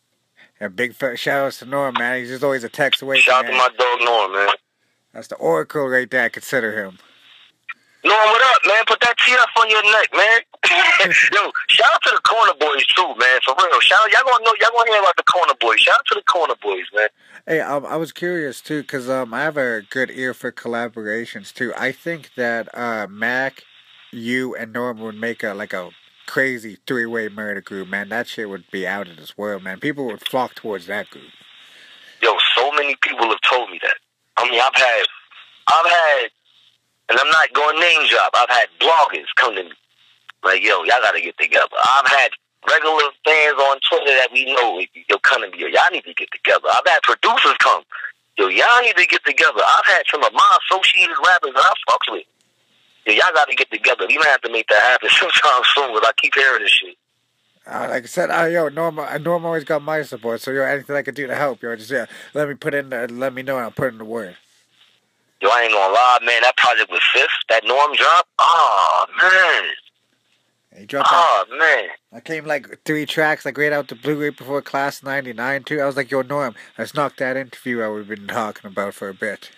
A big shout out to Norm, man. He's just always a text away. Shout out to my dog Norm, man. That's the Oracle right there. I consider him. Norm, what up, man? Put that T F on your neck, man. Yo, shout out to the Corner Boys too, man. For real. Shout out, y'all gonna know, y'all gonna hear about the Corner Boys. Shout out to the Corner Boys, man. Hey, um, I was curious too, cause um, I have a good ear for collaborations too. I think that uh, Mac, you, and Norm would make a like a crazy three-way murder group, man. That shit would be out of this world, man. People would flock towards that group. Yo, so many people have told me that. I mean, I've had, I've had, and I'm not going name drop. I've had bloggers come to me like, yo, y'all gotta get together. I've had regular fans on Twitter that we know, yo, come to me, yo, y'all need to get together. I've had producers come, yo, y'all need to get together. I've had some of my associated rappers that I fucks with. Yo, y'all gotta get together. We might have to make that happen sometime soon, because I keep hearing this shit. Uh, like I said, uh, yo, Norm, uh, Norm always got my support, so yo, anything I could do to help, yo, just yeah, let me put in, the, let me know, and I'll put in the word. Yo, I ain't gonna lie, man. That project with Fifth, that Norm drop, oh man. He dropped oh that. man. I came like three tracks, like right out the blue right before Class ninety-nine too. I was like, yo, Norm, let's knock that interview out we've been talking about for a bit.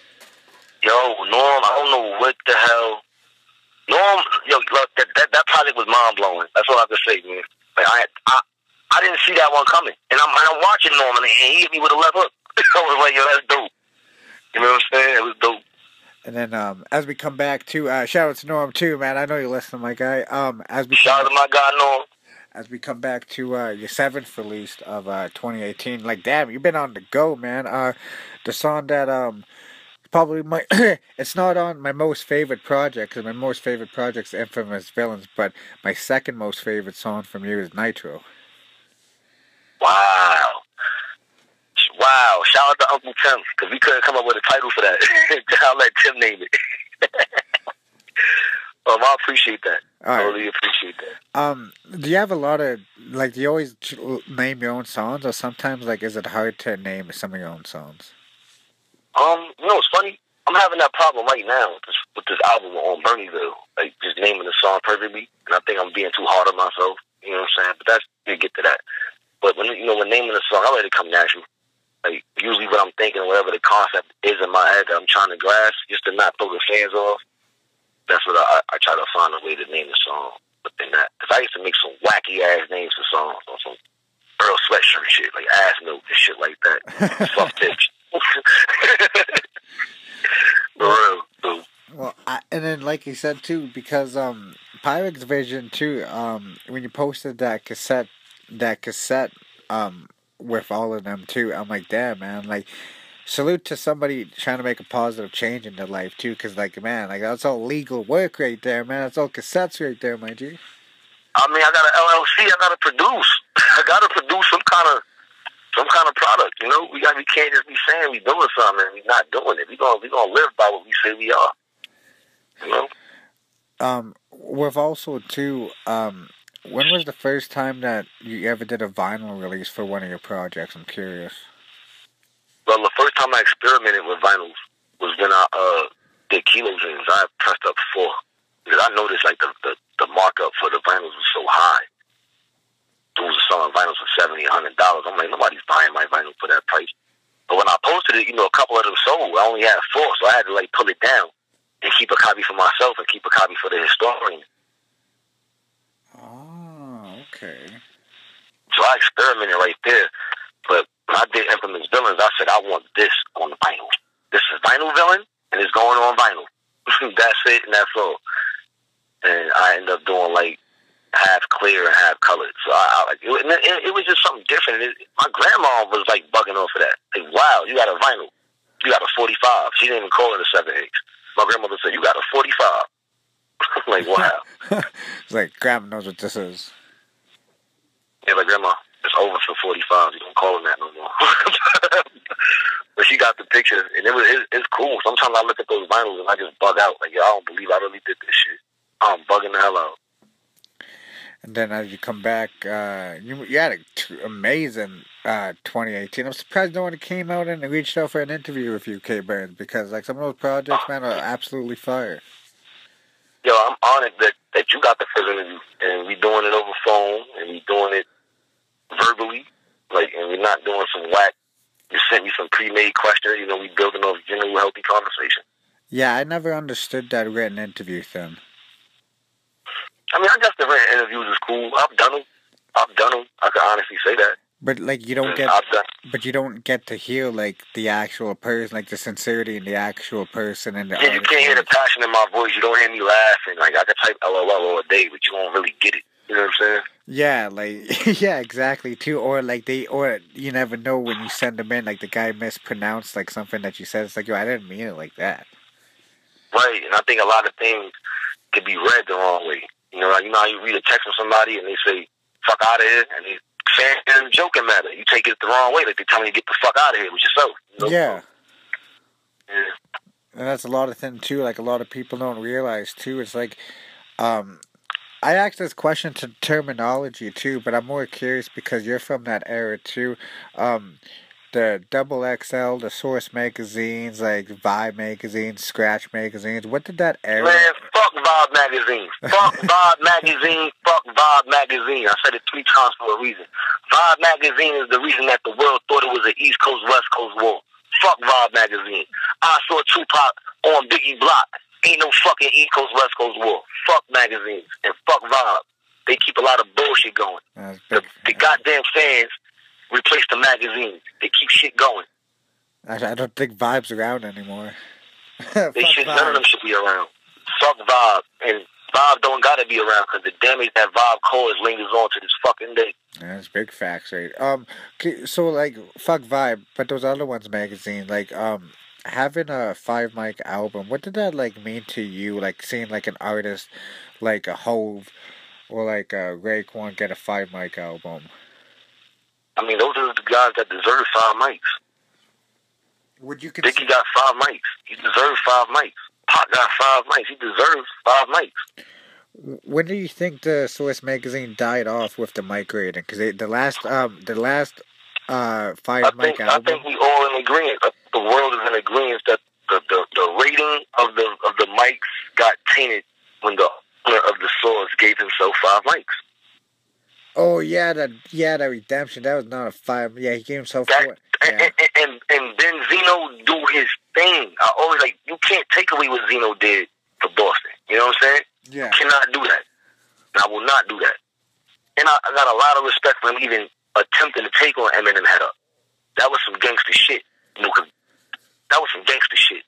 Yo, Norm, I don't know what the hell. Norm, yo, look, that that, that project was mind blowing. That's all I have to say, man. Like, I, I, I didn't see that one coming, and I'm, and I'm watching Norm, and he hit me with a left hook. I was like, yo, that's dope. You know what I'm saying? It was dope. And then, um, as we come back to, uh, shout out to Norm too, man. I know you're listening, my guy. Um, as we shout out to my guy, Norm. As we come back to uh, your seventh release of uh, twenty eighteen, like, damn, you've been on the go, man. Uh, the song that um, probably my, it's not on my most favorite project, because my most favorite project's Infamous Villains, but my second most favorite song from you is Nitro. Wow. Wow, shout out to Uncle Tim, because we couldn't come up with a title for that. I'll let Tim name it. um, I appreciate that. All right. I really appreciate that. Um, do you have a lot of, like, do you always name your own songs, or sometimes, like, is it hard to name some of your own songs? Um, you know, it's funny. I'm having that problem right now with this, with this album on Bernieville, like, just naming the song perfectly, and I think I'm being too hard on myself, you know what I'm saying? But that's, you get to that. But, when you know, when naming the song, I let it come natural. Like, usually what I'm thinking, whatever the concept is in my head that I'm trying to grasp, just to not throw the fans off, that's what I, I try to find a way to name the song. within that. Because I used to make some wacky ass names for songs on some Earl Sweatshirt shit, like ass milk and shit like that. Fuck bitch. For real, dude. Well, I, and then like you said too, because um, Pyrex Vision too. Um, when you posted that cassette, that cassette, um, with all of them too, I'm like, damn man, like, salute to somebody trying to make a positive change in their life too, because like, man, like that's all legal work right there, man. That's all cassettes right there, my G. I mean, I got an L L C. I gotta produce. I gotta produce some kind of some kind of product. You know, we got we can't just be saying we doing something and we not doing it. We gonna we gonna live by what we say we are. You know. Um, with also too, um, when was the first time that you ever did a vinyl release for one of your projects? I'm curious. Well, the first time I experimented with vinyls was when I uh, did Kilo Dreams. I pressed up four because I noticed like the, the, the markup for the vinyls was so high. Dudes are selling vinyls for seventy, a hundred dollars. I'm like, nobody's buying my vinyl for that price. But when I posted it, you know, a couple of them sold. I only had four, so I had to like pull it down and keep a copy for myself and keep a copy for the historian. Oh, okay. So I experimented right there. But when I did Infamous Villains, I said, I want this on the vinyl. This is Vinyl Villain, and it's going on vinyl. That's it, and that's all. And I ended up doing, like, half clear and half colored. So I, I it, it, it was just something different. It, my grandma was, like, bugging off of that. Like, wow, you got a vinyl. You got a forty-five. She didn't even call it a seven eight. My grandmother said, you got a forty-five. Like, wow. It's like, grandma knows what this is. Yeah, like, grandma, it's over for forty-five. You don't call them that no more. But she got the picture, and it was it, it's cool. Sometimes I look at those vinyls and I just bug out. Like, yo, I don't believe I really did this shit. I'm bugging the hell out. And then as you come back, uh, you you had an t- amazing uh, twenty eighteen. I'm surprised no one came out and reached out for an interview with you, K Burns, because like some of those projects, man, are absolutely fire. Yo, I'm honored that, that you got the first interview, and we doing it over phone, and we doing it verbally, like, and we're not doing some whack. You sent me some pre-made questions. You know, we building off genuine, healthy conversation. Yeah, I never understood that written interview thing. I mean, I guess the written interviews is cool. I've done them. I've done them. I can honestly say that. But like, you don't get, but you don't get to hear like the actual person, like the sincerity in the actual person, and the yeah, you can't hear the passion in my voice. You don't hear me laughing. Like I could type L O L all day, but you won't really get it. You know what I'm saying? Yeah, like yeah, exactly too. Or like they, or you never know when you send them in. Like the guy mispronounced like something that you said. It's like, yo, I didn't mean it like that. Right, and I think a lot of things could be read the wrong way. You know, like, you know how you read a text from somebody and they say "fuck out of here," and they saying it in a joking matter. You take it the wrong way, like they're telling you to get the fuck out of here with yourself. You know? Yeah. Yeah. And that's a lot of things too. Like a lot of people don't realize too. It's like, um, I asked this question to terminology too, but I'm more curious because you're from that era too. Um, the Double X L, the Source magazines, like Vibe magazines, Scratch magazines. What did that era? Man, fuck Vibe magazine. Fuck Vibe magazine. Fuck Vibe magazine. I said it three times for a reason. Vibe magazine is the reason that the world thought it was an East Coast West Coast war. Fuck Vibe magazine. I saw Tupac on Biggie Block. Ain't no fucking East Coast West Coast war. Fuck magazines and fuck Vibe. They keep a lot of bullshit going. The, the goddamn fans replace the magazines. They keep shit going. I, I don't think Vibe's around anymore. They should, none of them should be around. Fuck Vibe. And Vibe don't gotta be around because the damage that Vibe caused lingers on to this fucking day. Yeah, that's big facts, right? Um, so like, fuck Vibe, but those other ones magazine, like, um, having a Five Mic album, what did that like mean to you? Like seeing like an artist like a Hove or like a Raekwon get a Five Mic album. I mean, those are the guys that deserve five mics. Would you consider... Biggie got five mics. He deserves five mics. Pac got five mics. He deserves five mics. When do you think the Source magazine died off with the mic rating? Because the last, um, the last uh, Five I Mic think, album. I think we all in agreement. The world is in agreement that the, the, the rating of the of the mics got tainted when the owner of the Source gave himself five mics. Oh yeah, that yeah, that Redemption. That was not a five. Yeah, he gave himself that, four. Yeah. And, and, and and then Zeno do his thing. I always like you can't take away what Zeno did for Boston. You know what I'm saying? Yeah. You cannot do that. And I will I got a lot of respect for him even attempting to take on Eminem head up. That was some gangster shit. You know, 'cause that was some gangster shit.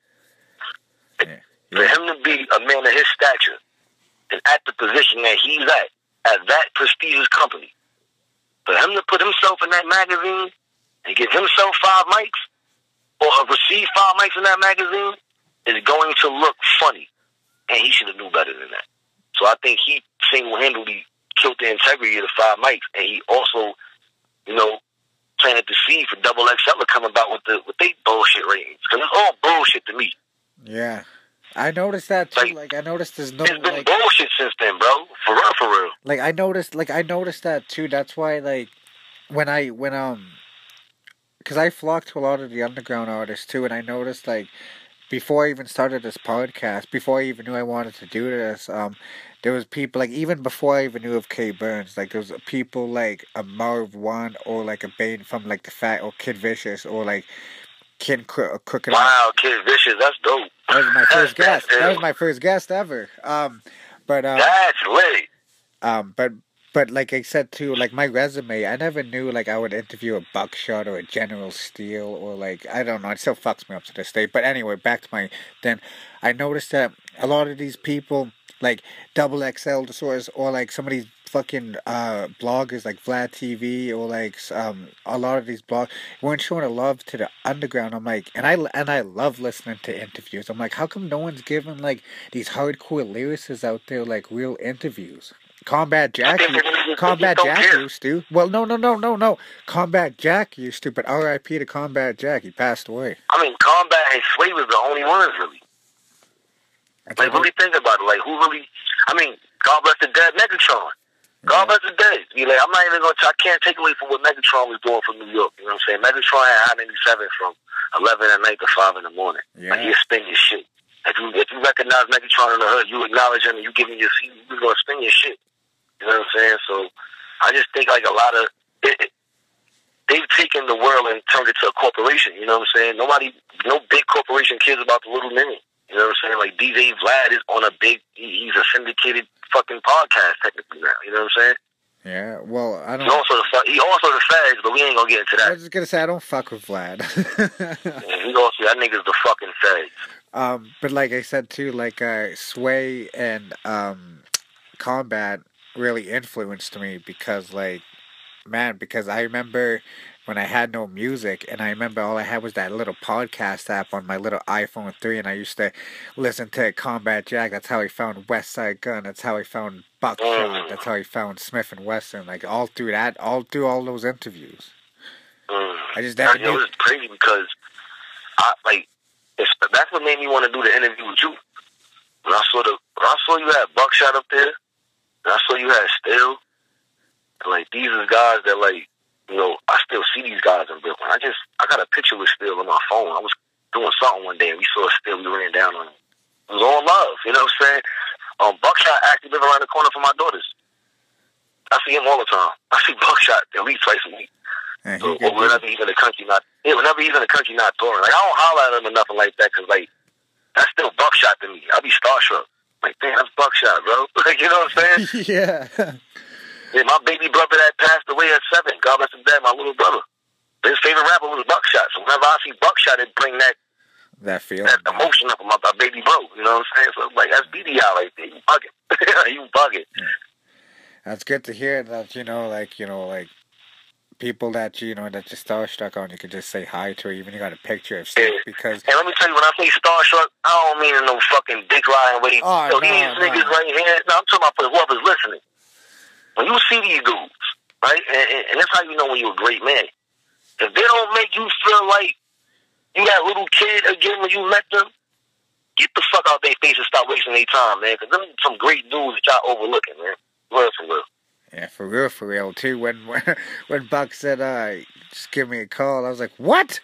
Yeah. For him to be a man of his stature and at the position that he's at, at that prestigious company, for him to put himself in that magazine and give himself five mics, or receive five mics in that magazine, is going to look funny. And he should have knew better than that. So I think he single-handedly killed the integrity of the five mics, and he also, you know, planted the seed for Double X L to come about with the with they bullshit ratings. Because it's all bullshit to me. Yeah. I noticed that too. Like, like I noticed there's no it's been like bullshit since then, bro. For real, for real. Like I noticed, like I noticed that too. That's why, like, when I when um, because I flocked to a lot of the underground artists too, and I noticed like before I even started this podcast, before I even knew I wanted to do this, um, there was people like even before I even knew of K Burns, like there was people like a Marv One or like a Bane from like the Fat or Kid Vicious or like Kid Cro- Crooked. Wow, Kid Vicious, that's dope. That was my first guest. That was my first guest ever. Um, but um, that's lit. Um, but but like I said too, like my resume, I never knew like I would interview a Buckshot or a General Steel or like I don't know. It still fucks me up to this day. But anyway, back to my then. I noticed that a lot of these people like Double X L disorders or like some of these fucking uh, bloggers like Vlad T V or like um a lot of these blogs weren't showing a love to the underground. I'm like, and I and I love listening to interviews. I'm like, how come no one's giving like these hardcore lyricists out there like real interviews? Combat Jack, Combat Jack used to. Well, no, no, no, no, no. Combat Jack used to, but R I P to Combat Jack. He passed away. I mean, Combat and Sway was the only ones really. That's like, really think about it. Like, who really? I mean, God bless the dead, Megatron. God bless the dead. You like, I'm not even gonna. I can't take away from what Megatron was doing for New York. You know what I'm saying? Megatron had Hot ninety-seven from eleven at night to five in the morning. Yeah. Like, he'll spin your shit. If you if you recognize Megatron in the hood, you acknowledge him, and you give him your seat, you're gonna spin your shit. You know what I'm saying? So I just think like a lot of it, it, they've taken the world and turned it to a corporation. You know what I'm saying? Nobody, no big corporation cares about the little mini. You know what I'm saying? Like D J Vlad is on a big, he's a syndicated fucking podcast technically now. You know what I'm saying? Yeah. Well, I don't. He also the he also the Feds, but we ain't gonna get into that. I was just gonna say I don't fuck with Vlad. Yeah, he also that nigga's the fucking Feds. Um, but like I said too, like uh, Sway and um, Combat really influenced me because like man because I remember when I had no music and I remember all I had was that little podcast app on my little iPhone three and I used to listen to Combat Jack. That's how I found West Side Gun. That's how I found Buckshot. Mm. That's how I found Smith and Wesson. Like all through that, all through all those interviews. Mm. I just never knew. It was crazy because I like it's, that's what made me want to do the interview with you. When I saw the when I saw you had Buckshot up there. And I saw you had Still. And, like, these are guys that, like, you know, I still see these guys in Brooklyn. I just, I got a picture with Still on my phone. I was doing something one day, and we saw Still. We ran down on him. It was all love, you know what I'm saying? Um, Buckshot actually live around the corner from my daughters. I see him all the time. I see Buckshot at least twice a week. Yeah, so, or whenever he's in the country, not, yeah, whenever he's in the country, not touring. Like, I don't holler at him or nothing like that, because, like, that's still Buckshot to me. I'll be starstruck. Like, damn, that's Buckshot, bro. Like, you know what I'm saying? Yeah. Yeah, my baby brother that passed away at seven, God bless his dad, my little brother. His favorite rapper was Buckshot. So whenever I see Buckshot, it bring that that feeling, that emotion up in my, my baby bro. You know what I'm saying? So like, that's B D I right there. You bugging. You bugging. Yeah. That's good to hear that, you know, like, you know, like, people that, you know, that you're starstruck on, you can just say hi to, or even you got a picture of stuff, yeah. because... And let me tell you, when I say starstruck, I don't mean in no fucking dick riding way. Oh, so no, these no. niggas right here, no, I'm talking about for whoever's listening. When you see these dudes, right, and, and, and that's how you know when you're a great man. If they don't make you feel like you that little kid again when you met them, get the fuck out their face and stop wasting their time, man, because them some great dudes that y'all overlooking, man. Real for real. Yeah, for real, for real, too. When when, when Buck said, uh, just give me a call, I was like, what?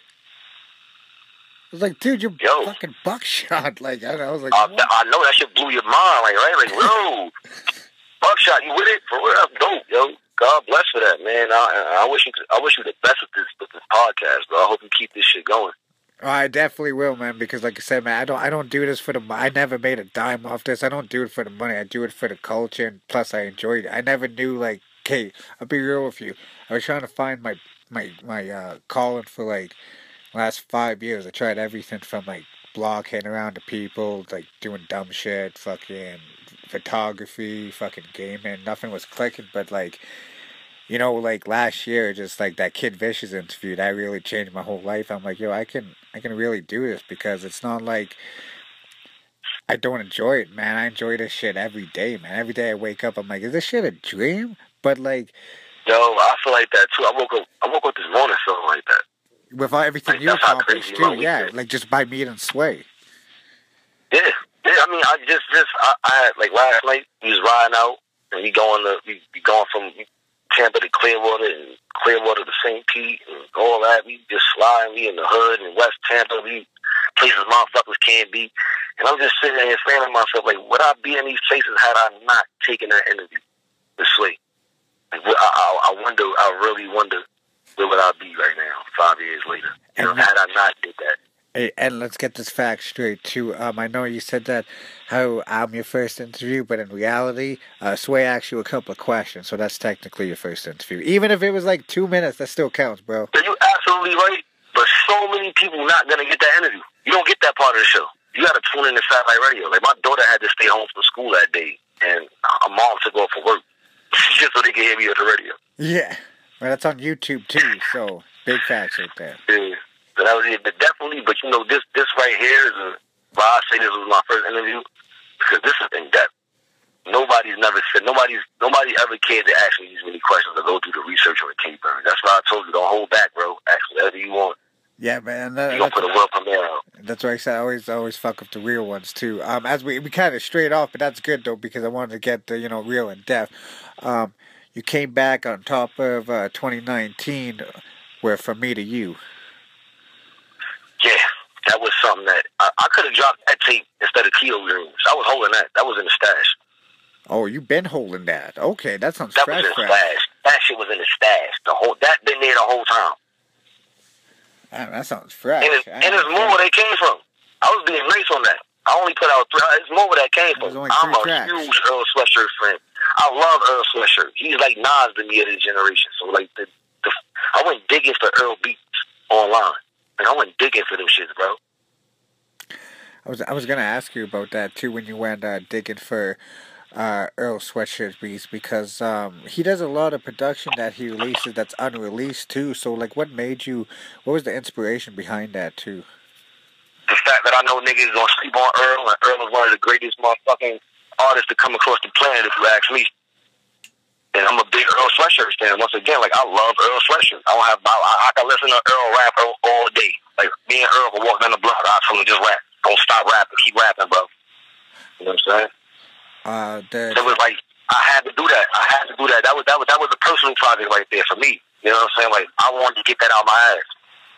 I was like, dude, you're Yo. fucking Buckshot. Like, I, I was like, I, what? I know that shit blew your mind, like, right? Like, yo, Buckshot, you with it? For real, that's dope, yo. God bless for that, man. I, I wish you, I wish you the best with this, with this podcast, bro. I hope you keep this shit going. Oh, I definitely will, man. Because, like I said, man, I don't, I don't do this for the. I never made a dime off this. I don't do it for the money. I do it for the culture, and plus, I enjoyed it. I never knew like hey, I'll be real with you. I was trying to find my my my uh, calling for like last five years. I tried everything from like blog hitting around to people, like doing dumb shit, fucking photography, fucking gaming. Nothing was clicking, but like. You know, like last year, just like that Kid Vicious interview, that really changed my whole life. I'm like, yo, I can, I can really do this because it's not like I don't enjoy it, man. I enjoy this shit every day, man. Every day I wake up, I'm like, is this shit a dream? But like, yo, I feel like that too. I woke up, I woke up this morning feeling like that. With everything like, you accomplished too, yeah, like just by meeting Sway. Yeah, yeah. I mean, I just, just, I, I had like last night we was riding out and we going to, we, we going from Tampa to Clearwater and Clearwater to Saint Pete and all that. We just sliding. We in the hood in West Tampa. We places motherfuckers can't be. And I'm just sitting there saying to myself, like, would I be in these places had I not taken that interview this way? Like, I, I, I wonder. I really wonder where would I be right now, five years later, you know, had I not did that. Hey, and let's get this fact straight too. Um, I know you said that how I'm your first interview, but in reality, uh, Sway asked you a couple of questions, so that's technically your first interview. Even if it was like two minutes, that still counts, bro. You're absolutely right, but so many people not gonna get that interview. You don't get that part of the show. You gotta tune in to satellite radio. Like my daughter had to stay home from school that day, and her mom took off for work just so they could hear me on the radio. Yeah, well, that's on YouTube too. So big facts right there. Yeah. So that was it, but definitely, but you know, this this right here is a, why I say this was my first interview, because this is in depth. Nobody's never said, nobody's, nobody ever cared to ask me these many questions or go through the research on the K-Burn. That's why I told you, don't hold back, bro. Ask whatever you want. Yeah, man. That, you don't put a world from there out. That's why I said I always, always fuck up the real ones, too. Um, as we, we kind of straight off, but that's good, though, because I wanted to get the, you know, real in depth. Um, you came back on top of uh, twenty nineteen, where From Me to You. Yeah, that was something that I, I could have dropped that tape instead of Keto Dreams. I was holding that. That was in the stash. Oh, you've been holding that. Okay, that sounds that fresh. That was in the stash. That shit was in the stash. The whole that been there the whole time. Man, that sounds fresh. And it's, and it's more where they came from. I was being nice on that. I only put out three. It's more where that came from. I'm a tracks. huge Earl Sweatshirt fan. I love Earl Sweatshirt. He's like Nas to me of this generation. So like the, the I went digging for Earl beats online. Like I went digging for them shits, bro. I was I was gonna ask you about that too when you went uh, digging for uh, Earl Sweatshirt beats, because um, he does a lot of production that he releases that's unreleased too. So like, what made you? What was the inspiration behind that too? The fact that I know niggas gonna sleep on Earl, and Earl is one of the greatest motherfucking artists to come across the planet, if you ask me. And I'm a big Earl Sweatshirt fan. Once again, like I love Earl Sweatshirt. I don't have. I, I can listen to Earl rap all, all day. Like me and Earl can walk down the block. I tell him just rap. Don't stop rapping. Keep rapping, bro. You know what I'm saying? Uh, the, so it was like I had to do that. I had to do that. That was that was that was a personal project right there for me. You know what I'm saying? Like I wanted to get that out of my ass.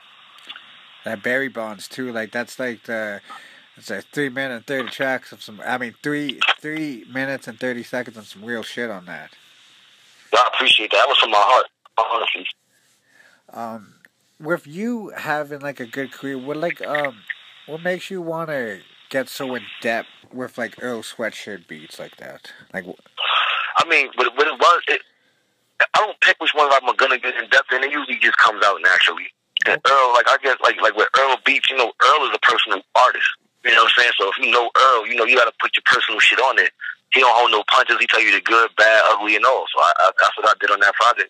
That Barry Bonds too. Like that's like the. It's like three minutes and thirty tracks of some. I mean, three three minutes and thirty seconds of some real shit on that. I appreciate that. That was from my heart, honestly. Um, with you having like a good career, what like um, what makes you want to get so in depth with like Earl Sweatshirt beats like that? Like, I mean, but but it was it. I don't pick which ones I'm gonna get in depth, and it usually just comes out naturally. And Earl, like I guess, like like with Earl beats, you know, Earl is a personal artist. You know what I'm saying? So if you know Earl, you know you got to put your personal shit on it. He don't hold no punches. He tell you the good, bad, ugly, and all. So I, I, that's what I did on that project.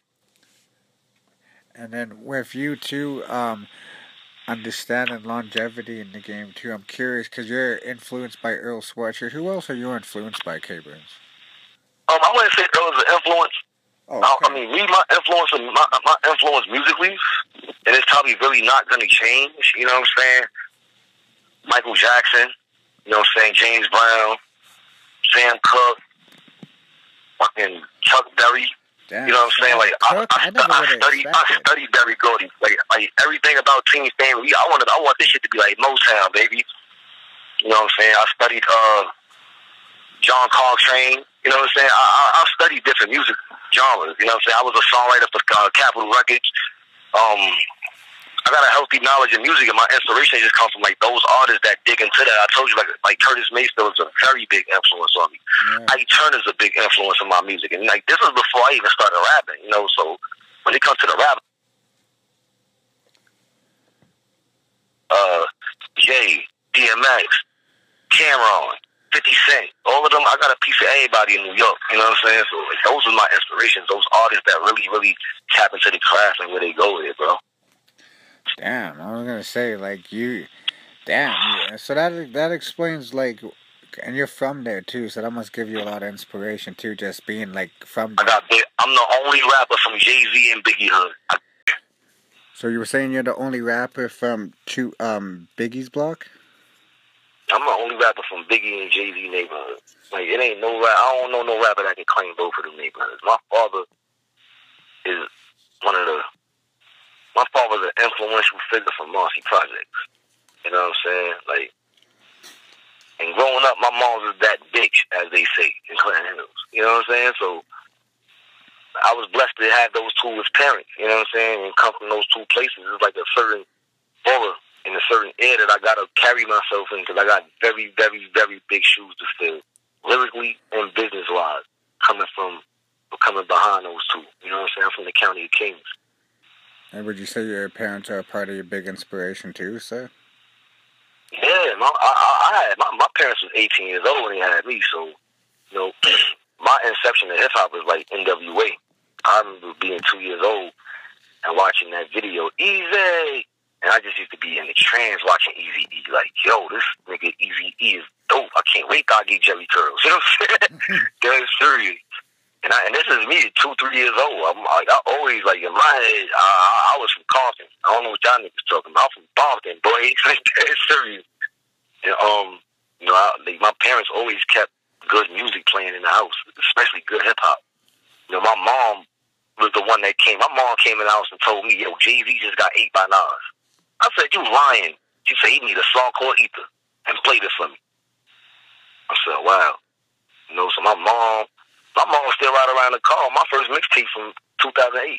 And then with you too, um, understanding longevity in the game too. I'm curious because you're influenced by Earl Sweatshirt. Who else are you influenced by, K-Burns? Um, I wouldn't say Earl is an influence. Oh, okay. I, I mean, me, my influence, my, my influence musically, and it's probably really not going to change. You know what I'm saying? Michael Jackson. You know what I'm saying? James Brown. Sam Cooke, fucking Chuck Berry. Damn, you know what I'm saying? Like Cook, I, I, I, I, I study, I study Berry Gordy. Like, like everything about Team Stanley. I wanted, I want this shit to be like Motown, baby. You know what I'm saying? I studied uh, John Coltrane. You know what I'm saying? I, I, I studied different music genres. You know what I'm saying? I was a songwriter for uh, Capitol Records. Um, I got a healthy knowledge of music, and my inspiration just comes from like those artists that dig into that. I told you, like like Curtis Mayfield is a very big influence on me. Yeah. Ike Turner's a big influence on my music, and like this was before I even started rapping, you know. So when it comes to the rap, uh, Jay, D M X, Cameron, fifty Cent, all of them, I got a piece of everybody in New York, you know what I'm saying? So like, those are my inspirations, those artists that really, really tap into the craft and where they go with, bro. Damn, I was gonna say, like, you, damn, yeah. So that that explains, like, and you're from there, too, so that must give you a lot of inspiration, too, just being, like, from there. I got big, I'm the only rapper from Jay-Z and Biggie Hood. I, so you were saying you're the only rapper from two, um, Biggie's block? I'm the only rapper from Biggie and Jay-Z neighborhood. Like, it ain't no rap, I don't know no rapper that can claim both of them neighborhoods. My father is one of the, my father's an influential figure from Marcy Projects. You know what I'm saying? Like, and growing up, my mom was that bitch, as they say, in Clinton Hills. You know what I'm saying? So, I was blessed to have those two as parents. You know what I'm saying? And come from those two places. It's like a certain aura in a certain air that I got to carry myself in, because I got very, very, very big shoes to fill, lyrically and business-wise, coming from, coming behind those two. You know what I'm saying? I'm from the County of Kings. And would you say your parents are a part of your big inspiration too, sir? Yeah, my, I, I had, my, my parents was eighteen years old when they had me, so, you know, my inception of hip-hop was like N W A. I remember being two years old and watching that video, Easy, and I just used to be in the trance watching Eazy-E, like, yo, this nigga Eazy-E is dope. I can't wait till I get Jerry curls. You know what I'm saying? That's serious. And, I, and this is me, two, three years old. I'm like, I always, like, in my head, I, I was from Compton. I don't know what y'all niggas talking about. I'm from Compton, boy. It's serious. And, um, you know, I, like, my parents always kept good music playing in the house, especially good hip-hop. You know, my mom was the one that came. My mom came in the house and told me, yo, Jay-Z just got ate by Nas. I said, you lying. She said, he need a song called Ether and play this for me. I said, wow. You know, so my mom... My mom was still right around the car. My first mixtape from two thousand eight.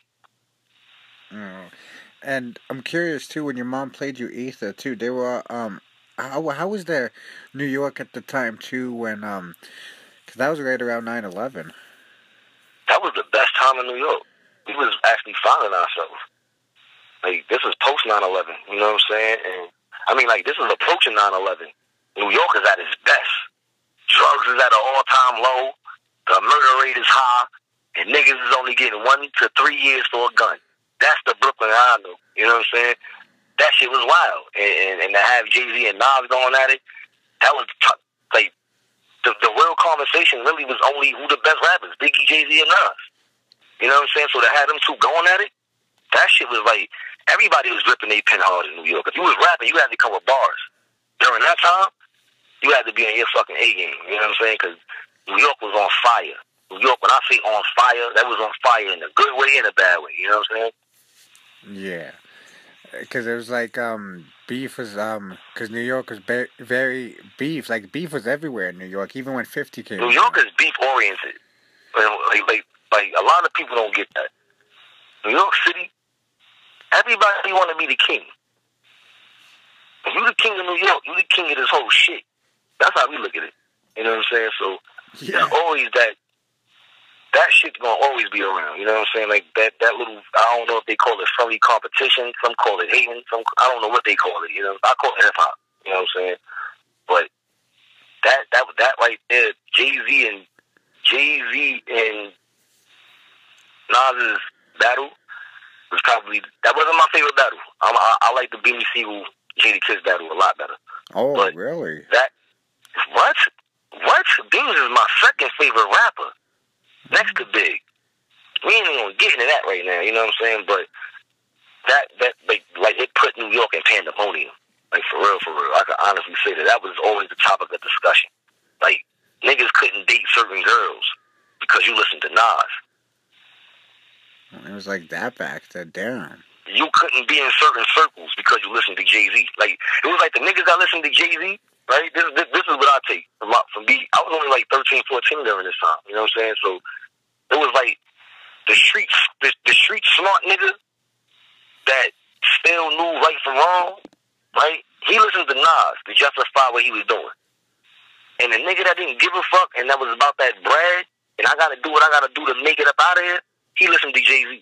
Mm. And I'm curious, too, when your mom played you Ether, too, they were, um, how, how was there New York at the time, too, when, um, because that was right around nine eleven. That was the best time in New York. We was actually finding ourselves. Like, this is post nine eleven, you know what I'm saying? And, I mean, like, this is approaching nine eleven. New York is at its best. Drugs is at an all-time low. The murder rate is high, and niggas is only getting one to three years for a gun. That's the Brooklyn I know. You know what I'm saying? That shit was wild. And, and, and to have Jay-Z and Nas going at it, that was t- like, the, the real conversation really was only who the best rappers, Biggie, Jay-Z, and Nas. You know what I'm saying? So to have them two going at it, that shit was like, everybody was ripping their pen hard in New York. If you was rapping, you had to come with bars. During that time, you had to be in your fucking A game. You know what I'm saying? Because New York was on fire. New York, when I say on fire, that was on fire in a good way and a bad way. You know what I'm saying? Yeah. Because it was like, um, beef was, um, because New York was be- very beef. Like, beef was everywhere in New York, even when fifty came New York is beef-oriented. Like, like, like, a lot of people don't get that. New York City, everybody want to be the king. If you the king of New York, you the king of this whole shit. That's how we look at it. You know what I'm saying? So, yeah. There's always that, that shit's gonna always be around. You know what I'm saying? Like, that, that little, I don't know if they call it friendly competition, some call it hating, some, I don't know what they call it, you know? I call it hip-hop, you know what I'm saying? But that, that, that right there, Jay-Z and, Jay-Z and Nas's battle was probably, that wasn't my favorite battle. I'm, I, I like the Beanie Siegel, Jadakiss battle a lot better. Oh, but really? That, what? What? Beans is my second favorite rapper. Next to Big. We ain't even gonna get into that right now, you know what I'm saying? But that, that like, like it put New York in pandemonium. Like, for real, for real. I can honestly say that. That was always the topic of discussion. Like, niggas couldn't date certain girls because you listened to Nas. It was like that back then, damn. You couldn't be in certain circles because you listened to Jay-Z. Like, it was like the niggas that listened to Jay-Z, right? This, this, this is what I take from, my, from B. I was only like thirteen, fourteen during this time. You know what I'm saying? So it was like the street, the, the street smart nigga that still knew right from wrong, right? He listened to Nas to justify what he was doing. And the nigga that didn't give a fuck and that was about that bread, and I gotta do what I gotta do to make it up out of here, he listened to Jay-Z.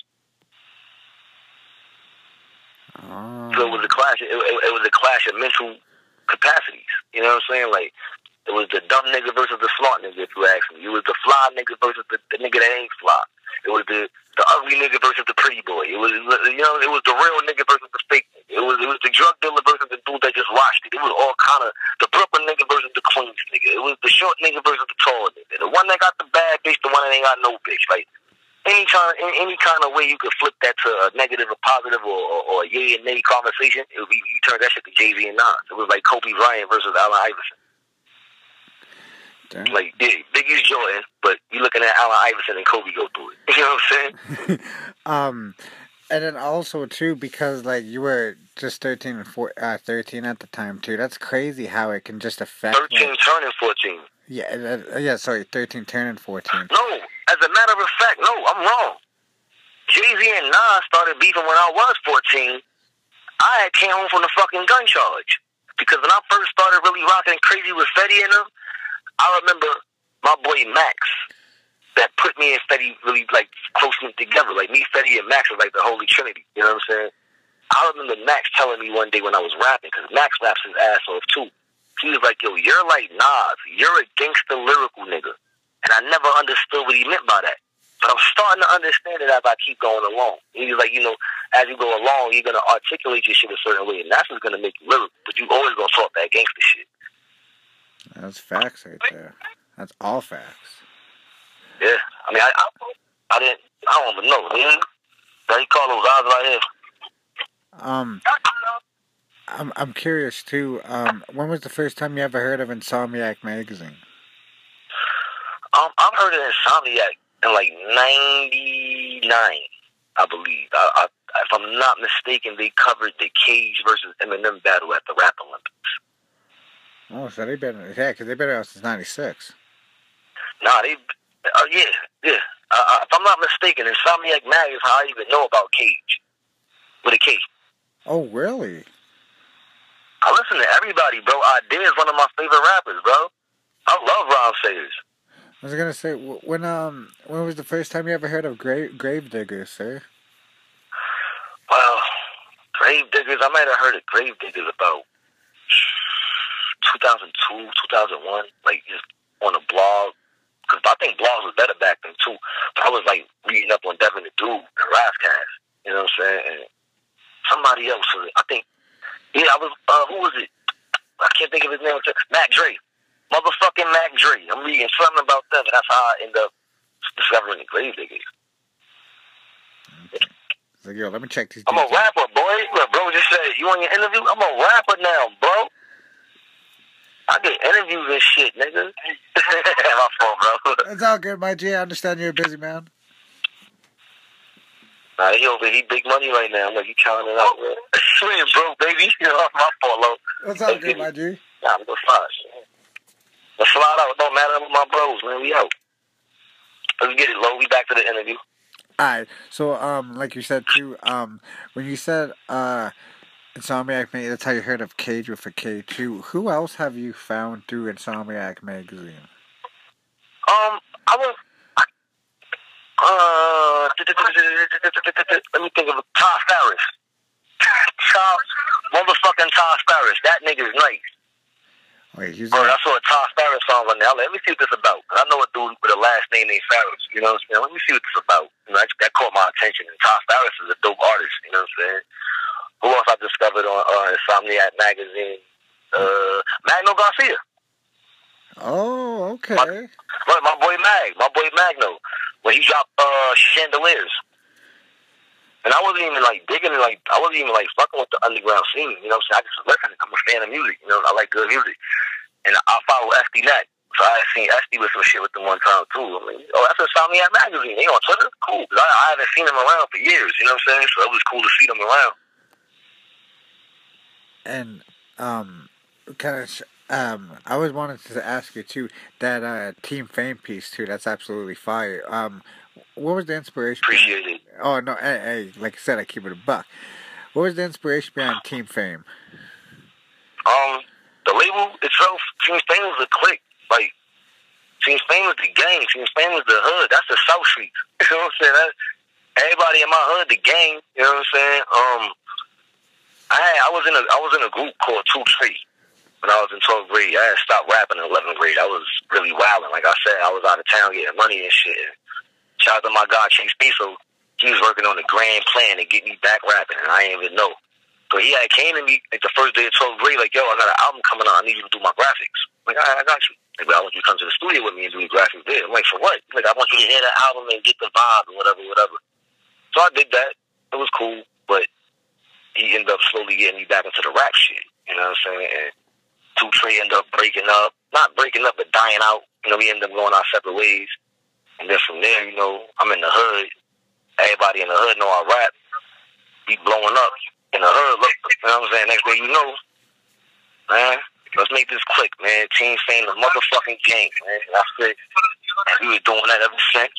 Oh. So it was a clash. It, it, it was a clash of mental capacities. You know what I'm saying? Like, it was the dumb nigga versus the smart nigga, if you ask me. It was the fly nigga versus the, the nigga that ain't fly. It was the, the ugly nigga versus the pretty boy. It was, you know, it was the real nigga versus the fake nigga. It was, it was the drug dealer versus the dude that just watched it. It was all kind of the Brooklyn nigga versus the Queens nigga. It was the short nigga versus the tall nigga. The one that got the bad bitch, the one that ain't got no bitch. Like, any kind, any kind of way you could flip that to a negative or positive or, or, or a yay and nay conversation, it would be, you turn that shit to Jay-Z and Nas. It was like Kobe Bryant versus Allen Iverson. Damn. Like, yeah, Biggie's Jordan, but you looking at Allen Iverson and Kobe go through it. You know what I'm saying? um, and then also too, because like you were just thirteen and four, uh, thirteen at the time too. That's crazy how it can just affect. Thirteen like, turning fourteen. Yeah, uh, yeah. Sorry, thirteen turning fourteen. No, as a matter of fact, no, I'm wrong. Jay-Z and Nas started beefing when I was fourteen. I had came home from the fucking gun charge because when I first started really rocking crazy with Fetty and them, I remember my boy Max that put me and Fetty really like close knit together. Like me, Fetty, and Max was like the holy trinity. You know what I'm saying? I remember Max telling me one day when I was rapping, because Max raps his ass off too. He was like, "Yo, you're like Nas. You're a gangster lyrical nigga," and I never understood what he meant by that. But I'm starting to understand it as I keep going along. He was like, you know, as you go along, you're gonna articulate your shit a certain way, and that's what's gonna make you lyrical. But you always gonna talk that gangster shit. That's facts right there. That's all facts. Yeah, I mean, I, I, I didn't, I don't even know, man. They call those odds right here. Um, I'm I'm curious too. Um, when was the first time you ever heard of Insomniac magazine? Um, I've heard of Insomniac in like ninety-nine, I believe. I, I, if I'm not mistaken, they covered the Cage versus Eminem battle at the Rap Olympics. Oh, so they've been yeah, because they've been out since ninety-six. Nah, they, uh, yeah, yeah. Uh, uh, if I'm not mistaken, Insomniac Mag is how I even know about Cage with a K. Oh, really? I listen to everybody, bro. Idea is one of my favorite rappers, bro. I love Rhyme Sayers. I was gonna say, when um, when was the first time you ever heard of Grave Gravediggers, sir? Well, Gravediggers, I might have heard of Gravediggers about two thousand two, two thousand one, like just on a blog. Because I think blogs was better back then too. But I was like reading up on Devin the Dude and Razzcast. You know what I'm saying? And somebody else, I think, yeah, I was, uh, who was it? I can't think of his name. Mac Dre. Motherfucking Mac Dre. I'm reading something about them, and that's how I end up discovering the Gravediggers. Okay. So, yo, let me check these. I'm a rapper, boy. Look, bro just said, you want your interview? I'm a rapper now, bro. I get interviews and shit, nigga. My fault, bro. It's all good, my G. I understand you're a busy man. Nah, he over he big money right now. I'm like, you counting it out, bro. Swing, bro, baby. You know, my fault, low. It's all good, my G. Nah, I'm just fine. Let's slide out. It don't matter with my bros, man. We out. Let's get it, low. We back to the interview. Alright, so, um, like you said, too, um, when you said, uh, Insomniac Magazine, that's how you heard of Cage with a K, too. Who else have you found through Insomniac Magazine? Um, I was, uh, let me think of it. Todd Ferris. Todd, motherfucking Todd Ferris. That nigga's nice. Wait, he's Bro, like, I saw a Todd Ferris song on there. Let me see what this about. I know a dude with a last name named Ferris. You know what I'm saying? Let me see what this about. You know, that, that caught my attention. And Todd Ferris is a dope artist. You know what I'm saying? Who else I discovered on uh, Insomniac Magazine? Uh, Magno Garcia. oh, okay. My, my boy Mag. My boy Magno. When he dropped uh, Chandeliers. And I wasn't even like digging it, like I wasn't even like fucking with the underground scene. You know what I'm saying? I just listen. I'm a fan of music. You know, I like good music. And I follow S D Net. So I seen S D with some shit with them one time too. I mean, oh, that's Insomniac Magazine. They on Twitter? Cool. Cause I, I haven't seen them around for years. You know what I'm saying? So it was cool to see them around. And, um, kind of, um, I always wanted to ask you, too, that, uh, Team Fame piece, too, that's absolutely fire. Um, what was the inspiration? Appreciate it. Oh, no, hey, hey, like I said, I keep it a buck. What was the inspiration behind Team Fame? Um, the label itself, Team Fame was a clique. Like, Team Fame was the gang. Team Fame was the hood. That's the South Street. You know what I'm saying? That, everybody in my hood, the gang. You know what I'm saying? Um, I had, I was in a I was in a group called Two Tree when I was in twelfth grade. I had stopped rapping in eleventh grade. I was really wilding. Like I said, I was out of town getting money and shit. Shout out to my guy Chase Peso. He was working on the grand plan to get me back rapping, and I didn't even know. So he had came to me like the first day of twelfth grade, like, yo, I got an album coming out. I need you to do my graphics. I'm like, all right, I got you. Like, I want you to come to the studio with me and do the graphics there. I'm like, for what? Like, I want you to hear that album and get the vibe or whatever, whatever. So I did that. It was cool, but he ended up slowly getting me back into the rap shit. You know what I'm saying? And Two Trey ended up breaking up. Not breaking up, but dying out. You know, we ended up going our separate ways. And then from there, you know, I'm in the hood. Everybody in the hood know I rap. Be blowing up in the hood. Look, you know what I'm saying? Next day you know, man, let's make this click, man. Team Fame, the motherfucking gang, man. That's it. And we was doing that ever since.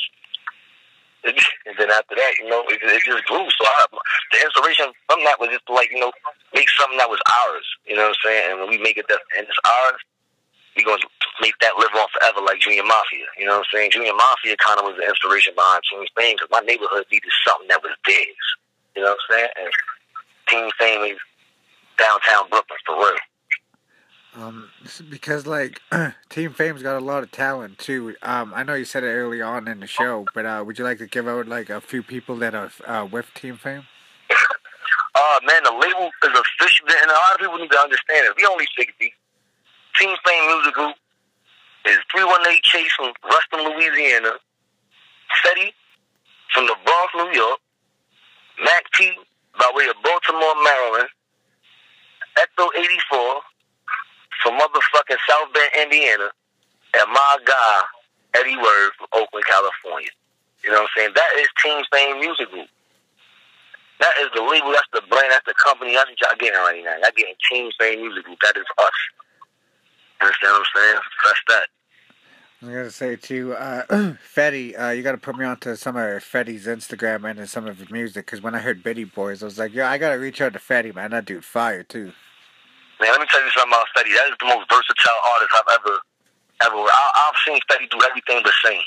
And then after that, you know, it, it just grew. So I, the inspiration from that was just to, like, you know, make something that was ours. You know what I'm saying? And when we make it that, and it's ours, we gonna make that live on forever, like Junior Mafia. You know what I'm saying? Junior Mafia kind of was the inspiration behind Team Fame because my neighborhood needed something that was theirs. You know what I'm saying? And Team Fame is downtown Brooklyn for real. Um, because like Team Fame's got a lot of talent too. Um, I know you said it early on in the show, but uh, would you like to give out like a few people that are uh, with Team Fame? Uh, man, the label is official, and a lot of people need to understand it. We only sixty. Team Fame Music Group is three one eight Chase from Ruston, Louisiana. Fetty from the Bronx, New York. Mac P by way of Baltimore, Maryland. Ecto eighty-four from motherfucking South Bend, Indiana. And my guy, Eddie Word from Oakland, California. You know what I'm saying? That is Team Fame Music Group. That is the label, that's the brand, that's the company. That's what y'all getting right now. Y'all getting Team Fame Music Group. That is us. Understand what I'm saying? That's that. I was gonna say too, uh, Fetty, uh, you gotta put me onto some of Fetty's Instagram and some of his music. Cause when I heard Bitty Boys, I was like, yo, I gotta reach out to Fetty, man. That dude fire too. Man, let me tell you something about Fetty. That is the most versatile artist I've ever, ever. I, I've seen Fetty do everything but sing.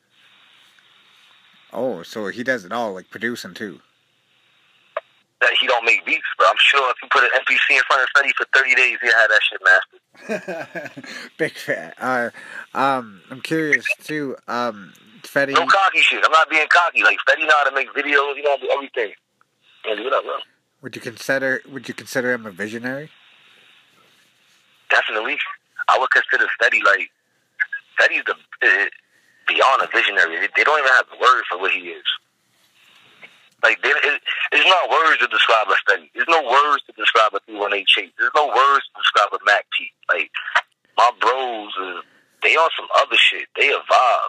Oh, so he does it all, like producing too. That he don't make beats, but I'm sure if you put an M P C in front of Fetty for thirty days, he'll have that shit mastered. Big fan. Uh, um, I'm curious too. Um, Fetty. No cocky shit. I'm not being cocky. Like Fetty know how to make videos. He know how to do everything. Man, what up, bro? Would you consider? Would you consider him a visionary? Definitely. I would consider Fetty like Fetty's the uh, beyond a visionary. They, they don't even have the word for what he is. Like, there, it, there's not words to describe a Fetty. There's no words to describe a three one eight Chase. There's no words to describe a Mac P. Like, my bros, uh, they on some other shit. They a vibe.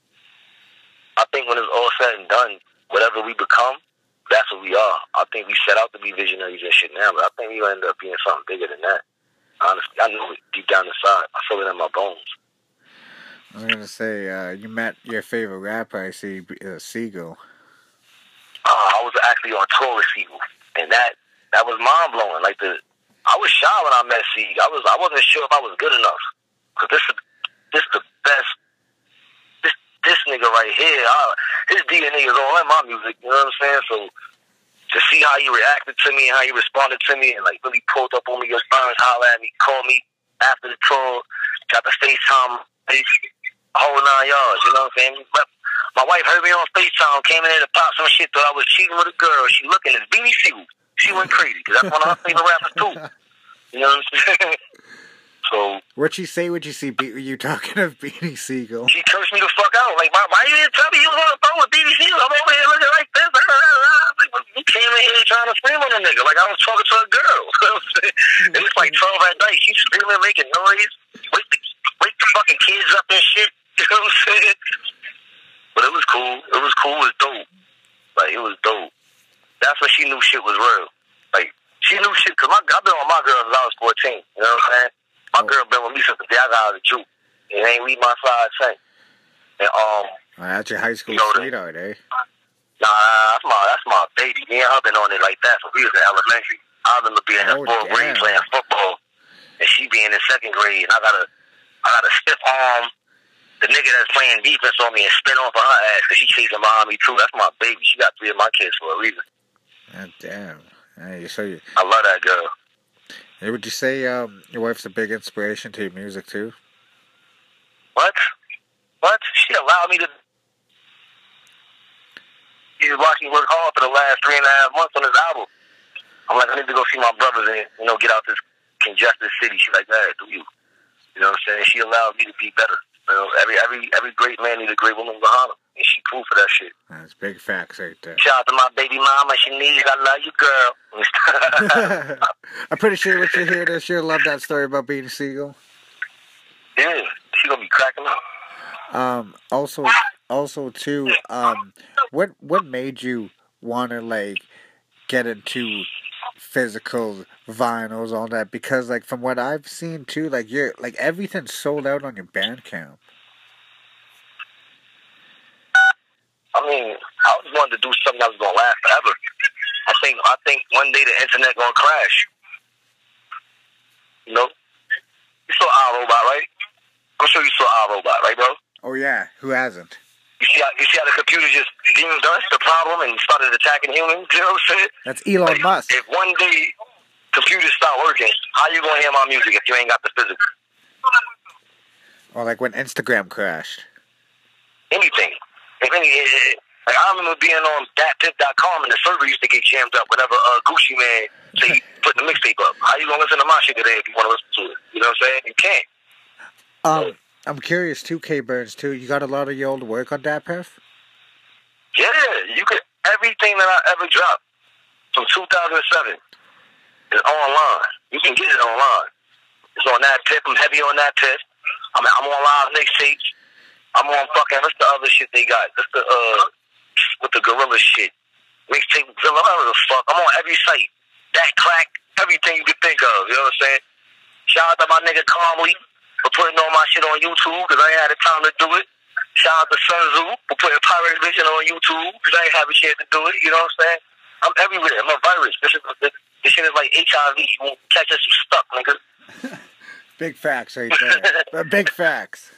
I think when it's all said and done, whatever we become, that's what we are. I think we set out to be visionaries and shit now, but I think we gonna end up being something bigger than that. Honestly, I know it deep down inside. I feel it in my bones. I was gonna say, uh, you met your favorite rapper, I see, uh, Sigel. Uh, I was actually on tour with Sigel, and that that was mind blowing. Like the, I was shy when I met Sigel. I was I wasn't sure if I was good enough, cause this is this the best. This this nigga right here, I, his D N A is all in my music. You know what I'm saying? So to see how he reacted to me, how he responded to me, and like really pulled up on me, your friends holler at me, called me after the tour, got the FaceTime, whole nine yards. You know what I'm saying? But my wife heard me on FaceTime, came in there to pop some shit, thought I was cheating with a girl. She looking at Beanie Sigel. She went crazy, because that's one of her favorite rappers, too. You know what I'm saying? So... What'd she say when you see Be- you talking of Beanie Sigel? She cursed me the fuck out. Like, why, why you didn't tell me you was on the phone with Beanie Sigel? I'm over here looking like this. Like, you came in here trying to scream on a nigga like I was talking to a girl. It was like twelve at night. She's screaming, making noise. Wake the, wake the fucking kids up and shit. You know what I'm saying? But it was cool. It was cool. It was dope. Like, it was dope. That's when she knew shit was real. Like, she knew shit, because I've been with my girl since I was fourteen. You know what I'm saying? My oh. girl been with me since the day I got out of the juke. And ain't leave my side same. And, um... Well, that's your high school you know, sweetheart, eh? Nah, that's my that's my baby. Me and her been on it like that since we was in elementary. I remember being in Oh, fourth grade damn. playing football, and she being in second grade, and I got a I got a stiff arm. The nigga that's playing defense on me and spin off of her ass because she chasing behind me too. That's my baby. She got three of my kids for a reason. God damn. Hey, so you, I love that girl. hey, would you say um, your wife's a big inspiration to your music too? What? What? She allowed me to. She's watching me work hard for the last three and a half months on this album. I'm like, I need to go see my brothers and, you know, get out this congested city. She's like, man, do you? You know what I'm saying? She allowed me to be better. You know, every every every great man needs a great woman behind him. And she cool for that shit. That's big facts right there. Shout out to my baby mama. She needs, I love you, girl. I'm pretty sure what you hear this, you'll love that story about Beanie Sigel. Yeah, she gonna be cracking up. Um, also, also too, um, what what made you want to like get into physical vinyls, all that? Because like from what I've seen too, like you're like everything's sold out on your Bandcamp. I mean, I just wanted to do something that was gonna last forever. I think I think one day the internet gonna crash. You know, you saw iRobot, right? I'm sure you saw iRobot, right, bro? Oh yeah, who hasn't? You see how you see how the computer just deemed us the problem and started attacking humans? You know what I'm saying? That's Elon Like, Musk. if one day computers start working, how you gonna hear my music if you ain't got the physical? Or like when Instagram crashed. Anything. If any, it, it, like I remember being on dat pip dot com and the server used to get jammed up whenever uh, Gucci Man say he put the mixtape up. How you gonna listen to my shit today if you want to listen to it? You know what I'm saying? You can't. Um, I'm curious too, K Burns too. You got a lot of your old work on DatPiff? Yeah, you could. Everything that I ever dropped from two thousand seven is online. You can get it online. It's on that tip. I'm heavy on that tip. I'm, I'm on live mixtapes. I'm on fucking, what's the other shit they got? That's the, uh, with the gorilla shit. Mixtape Gorilla, whatever the fuck. I'm on every site. That crack, everything you could think of. You know what I'm saying? Shout out to my nigga Calmly for putting all my shit on YouTube because I ain't had the time to do it. Shout out to Sun Tzu for putting Pirate Vision on YouTube because I ain't have a chance to do it. You know what I'm saying? I'm everywhere. I'm a virus. This, is, this shit is like H I V. You won't catch us, you stuck, nigga. Big facts right there. Big facts.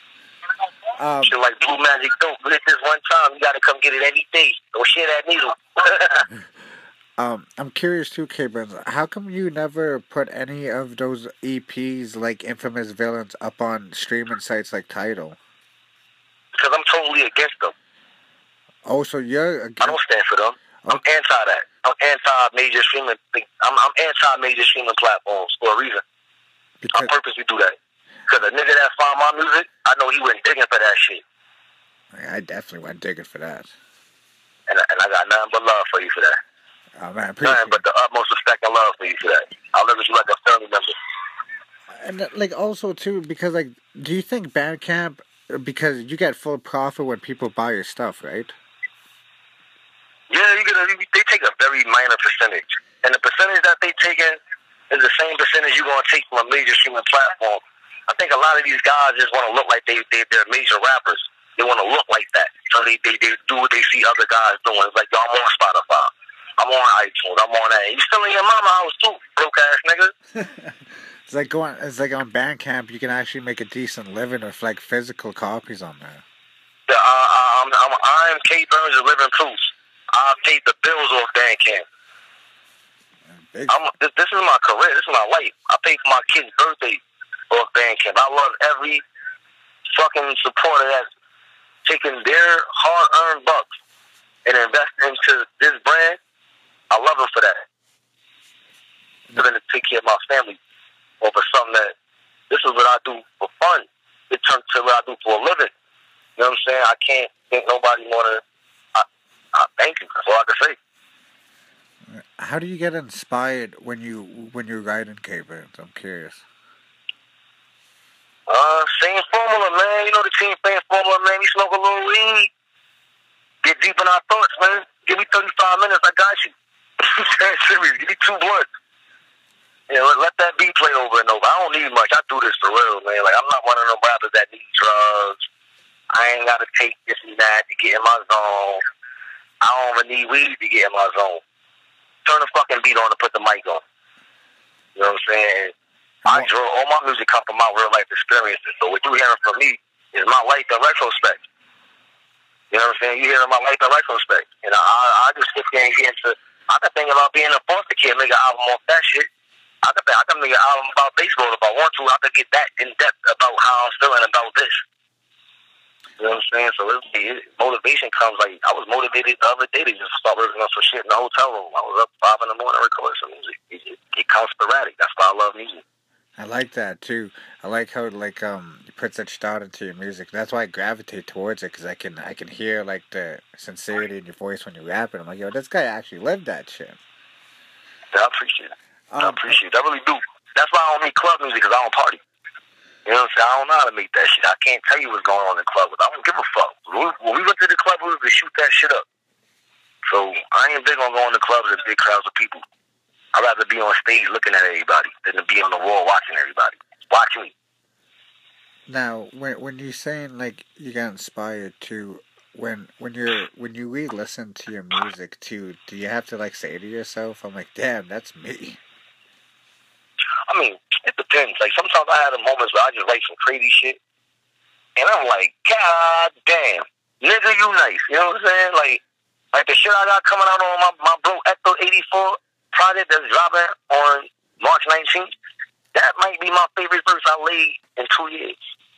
Um, Shit like Blue Magic Dope. You hit this one time, you gotta come get it every day. Don't share that needle. um, I'm curious too, K Burns. How come you never put any of those E Ps like Infamous Villains up on streaming sites like Tidal? Because I'm totally against them. Oh, so you're against... I don't stand for them. I'm anti that. I'm anti major streaming. I'm, I'm anti major streaming platforms for a reason. Because... I purposely do that. Because a nigga that found my music, I know he went digging for that shit. I definitely went digging for that. And, and I got nothing but love for you for that. Oh, man, I appreciate nothing but the utmost respect and love for you for that. I love you like a family member. And, like, also, too, because, like, do you think Bandcamp, because you get full profit when people buy your stuff, right? Yeah, you gonna, they take a very minor percentage. And the percentage that they take in is the same percentage you're going to take from a major streaming platform. I think a lot of these guys just want to look like they, they, they're major rappers. They want to look like that. So they, they, they do what they see other guys doing. It's like, yo, I'm on Spotify. I'm on iTunes. I'm on that. You still in your mama house too, broke ass nigga. It's like going. It's like on Bandcamp, you can actually make a decent living with like physical copies on there. Yeah, uh, I'm, I'm, I'm K Burns of Living Proof. I paid the bills off Bandcamp. Big... I'm, this, this is my career. This is my life. I paid for my kid's birthday off Bandcamp. I love every fucking supporter that's taking their hard-earned bucks and investing into this brand. I love them for that. They're going to take care of my family over something that this is what I do for fun. It turned to what I do for a living. You know what I'm saying? I can't think nobody more than I, I thank you. That's all I can say. How do you get inspired when you when you're writing K Burns? I'm curious. Uh, same formula, man. You know the team playing formula, man. We smoke a little weed. Get deep in our thoughts, man. Give me thirty-five minutes. I got you. Serious. Give me two blunts. You know, let that beat play over and over. I don't need much. I do this for real, man. Like, I'm not one of them rappers that need drugs. I ain't got to take this and that to get in my zone. I don't even need weed to get in my zone. Turn the fucking beat on and put the mic on. You know what I'm saying? I draw all my music come from my real life experiences. So what you hearing from me is my life in retrospect. You know what I'm saying? You hearing my life in retrospect. And I, I just sit there and get into. I can think about being a foster kid, make an album off that shit. I can, I can make an album about baseball if I want to. I could get that in depth about how I'm feeling about this. You know what I'm saying? So it, it, motivation comes like I was motivated the other day to just start working on some shit in the hotel room. I was up five in the morning recording some music. It, it, it comes sporadic. That's why I love music. I like that too. I like how like um you put such thought into your music. That's why I gravitate towards it, because I can I can hear like the sincerity in your voice when you rap it. I'm like, yo, this guy actually lived that shit. Yeah, I appreciate it. Um, I appreciate it. I really do. That's why I don't make club music, because I don't party. You know what I'm saying? I don't know how to make that shit. I can't tell you what's going on in the club. I don't give a fuck. When we, when we went to the club, we was to shoot that shit up. So I ain't big on going to clubs with big crowds of people. I'd rather be on stage looking at everybody than to be on the wall watching everybody. Watch me. Now, when when you're saying like you got inspired to, when when you're when you re-listen to your music too, do you have to like say to yourself, "I'm like, damn, that's me." I mean, it depends. Like sometimes I have moments where I just write some crazy shit, and I'm like, God damn, nigga, you nice. You know what I'm saying? Like, like the shit I got coming out on my my bro Ecto eighty-four project that's dropping on March nineteenth. That might be my favorite verse I laid in two years.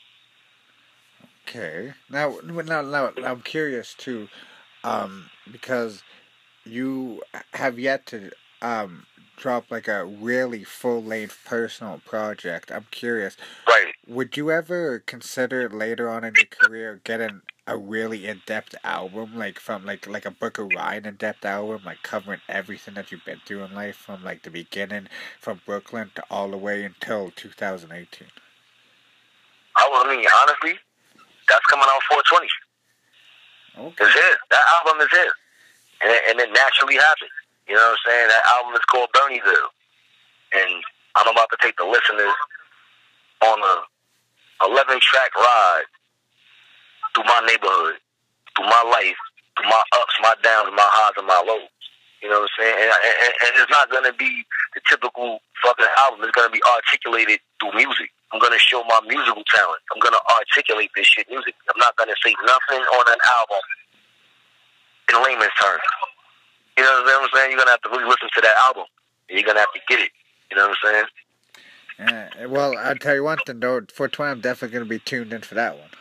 Okay. Now, now, now, I'm curious too, um, because you have yet to um drop like a really full length personal project. I'm curious. Right. Would you ever consider later on in your career getting a really in depth album, like from like like a Book of Ryan in depth album, like covering everything that you've been through in life from like the beginning, from Brooklyn to all the way until two thousand eighteen? I mean, honestly, that's coming out four twenty. Okay. It's here. That album is here. And it, and it naturally happened. You know what I'm saying? That album is called Bernieville. And I'm about to take the listeners on a eleven track ride through my neighborhood, through my life, through my ups, my downs, my highs, and my lows. You know what I'm saying? And, and, and it's not going to be the typical fucking album. It's going to be articulated through music. I'm going to show my musical talent. I'm going to articulate this shit musically. I'm not going to say nothing on an album in layman's terms. You know what I'm saying? You're going to have to really listen to that album. And you're going to have to get it. You know what I'm saying? Yeah, well, I'll tell you one thing, though. four twenty, I'm definitely going to be tuned in for that one.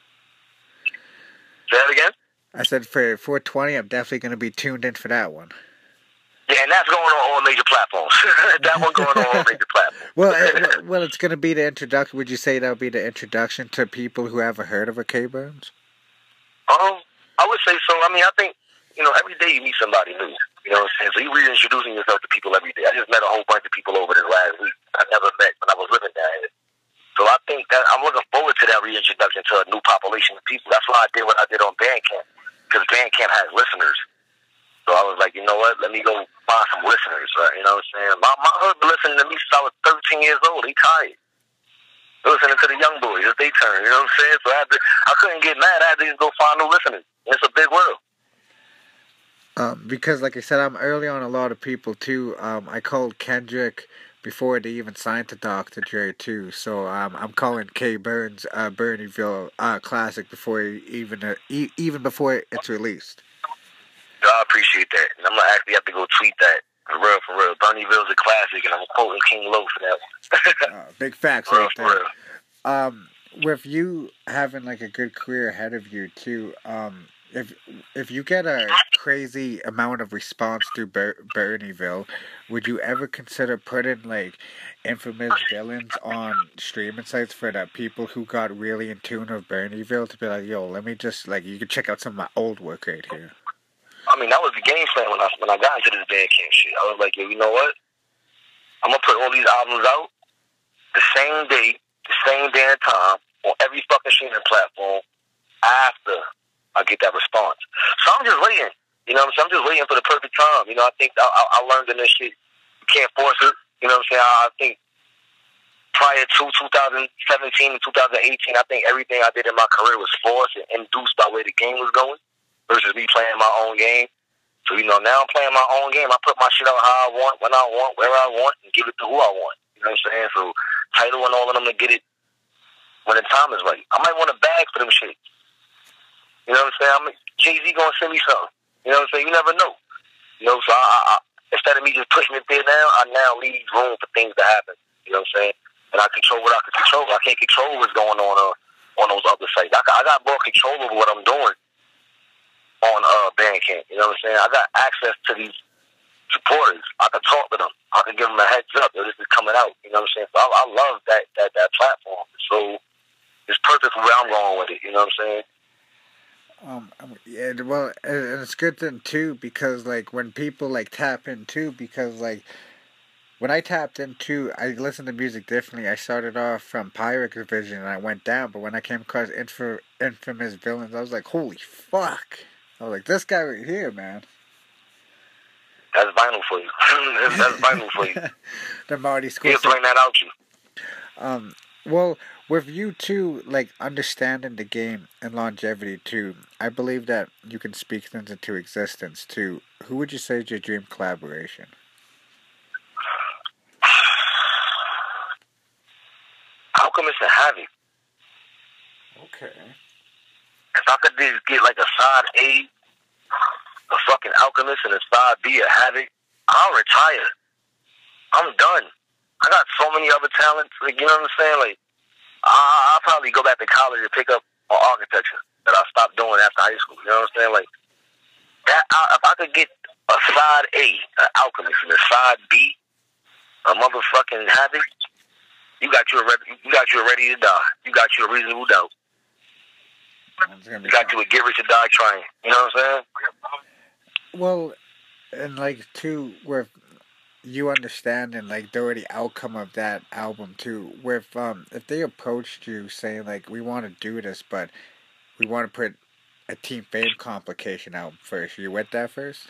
Say that again? I said for four twenty, I'm definitely going to be tuned in for that one. Yeah, and that's going on all major platforms. That one going on all major platforms. Well, it, well, it's going to be the introduction. Would you say that would be the introduction to people who haven't heard of a K-Burns? Um, I would say so. I mean, I think, you know, every day you meet somebody new. You know what I'm saying? So you're reintroducing yourself to people every day. I just met a whole bunch of people over this last week I never met when I was living down here. So I think that I'm looking forward to that reintroduction to a new population of people. That's why I did what I did on Bandcamp, because Bandcamp has listeners. So I was like, you know what? Let me go find some listeners. Right? You know what I'm saying? My my hood been listening to me since I was thirteen years old. They tired. They're listening to the young boys. It's their turn. You know what I'm saying? So I, had to, I couldn't get mad. I had to just go find new listeners. It's a big world. Um, because, like I said, I'm early on a lot of people, too. Um, I called Kendrick before they even signed to Doctor Dre, too. So um, I'm calling K-Burns uh, Bernieville uh, Classic before he even uh, e- even before it's released. I appreciate that. And I'm going to actually have to go tweet that. For real, for real. Bernieville's a classic, and I'm quoting King Lo for that one. uh, big facts for right real, there. For real. Um, with you having, like, a good career ahead of you, too, um, if if you get a crazy amount of response through Ber- Bernieville, would you ever consider putting, like, infamous villains on streaming sites for the people who got really in tune with Bernieville to be like, yo, let me just, like, you can check out some of my old work right here? I mean, that was the game plan when I when I got into this Bandcamp shit. I was like, yo, you know what? I'm going to put all these albums out the same day, the same damn time, on every fucking streaming platform after I get that response. So I'm just waiting. You know what I'm saying? I'm just waiting for the perfect time. You know, I think I, I, I learned in this shit, you can't force it. You know what I'm saying? I, I think prior to two thousand seventeen and two thousand eighteen, I think everything I did in my career was forced and induced by where the game was going. versus me playing my own game. So, you know, now I'm playing my own game. I put my shit out how I want, when I want, where I want, and give it to who I want. You know what I'm saying? So, Title and all of them to get it when the time is right. I might want a bag for them shit. You know what I'm saying? I'm, Jay-Z gonna send me something. You know what I'm saying? You never know. You know, so I, I, I, instead of me just pushing it there now, I now leave room for things to happen. You know what I'm saying? And I control what I can control. I can't control what's going on uh, on those other sites. I, I got more control over what I'm doing on uh, Bandcamp. You know what I'm saying? I got access to these supporters. I can talk to them. I can give them a heads up that this is coming out. You know what I'm saying? So I, I love that, that, that platform. So it's perfect for where I'm going with it. You know what I'm saying? Um, yeah, well, and it's good then too, because like when people like tap in too, because like when I tapped into, I listened to music differently. I started off from Pyrex Vision and I went down, but when I came across Inf- Infamous Villains, I was like, holy fuck! I was like, this guy right here, man. That's vinyl for you. That's vinyl for you. The Marty School. He'll bring that out you. Um, well, with you too, like understanding the game and longevity too, I believe that you can speak things into existence too. Who would you say is your dream collaboration? Alchemist and Havoc. Okay. If I could just get like a side A, a fucking Alchemist, and a side B, a Havoc, I'll retire. I'm done. I got so many other talents. Like, you know what I'm saying? Like, I, I'll probably go back to college and pick up on architecture that I stopped doing after high school. You know what I'm saying? Like, that. I, if I could get a side A, an Alchemist, and a side B, a motherfucking Havoc, you got you a ready, you got you a ready to die. You got you a reasonable doubt. You got you a get rich or die trying. You know what I'm saying? Well, and like too, with you understanding like the already outcome of that album too. With um, if they approached you saying like, we want to do this, but we want to put a Team Fame complication out first, you with that first?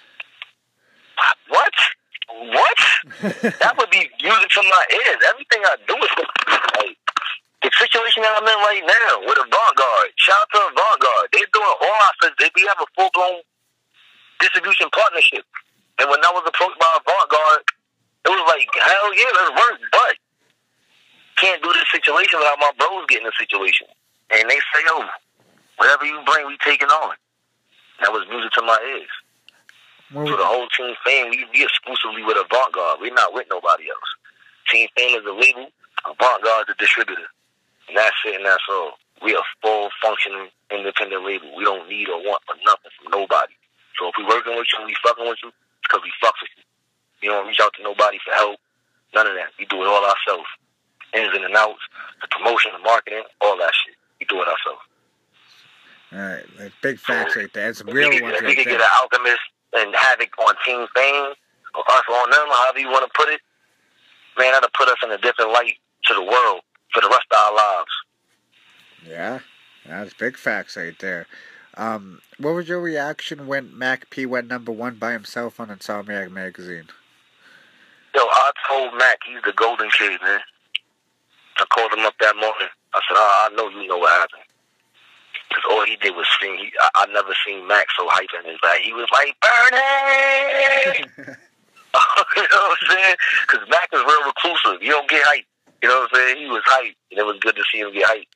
What? What? That would be music to my ears. Everything I do is like the situation that I'm in right now with Avant-Garde. Shout out to Avant-Garde. They're doing all I said. They we have a full blown distribution partnership. And when I was approached by Avant-Garde, it was like, hell yeah, let's work. But can't do this situation without my bros getting the situation. And they say, yo, whatever you bring, we taking on. That was music to my ears. So the whole Team Fame, we be exclusively with Avant-Garde. We're not with nobody else. Team Fame is the label, Avant-Garde is the distributor. And that's it, and that's all. We are full functioning independent label. We don't need or want for nothing from nobody. So if we working with you and we fucking with you, it's because we fuck with you. We don't reach out to nobody for help. None of that. We do it all ourselves. Ins and outs, the promotion, the marketing, all that shit. We do it ourselves. All right, like big facts so, right there. It's some real we ones could, right we could there. get an Alchemist and Havoc on Team Fame, or us on them, however you want to put it. Man, that'll put us in a different light to the world for the rest of our lives. Yeah, that's big facts right there. Um, what was your reaction when Mac P went number one by himself on Insomniac Magazine? Yo, I told Mac he's the golden kid, man. I called him up that morning. I said, oh, I know you know what happened. Because all he did was sing. He, I, I never seen Mac so hype in his back. He was like, Bernie! You know what I'm saying? Because Mac is real reclusive. You don't get hype. You know what I'm saying? He was hype. And it was good to see him get hype.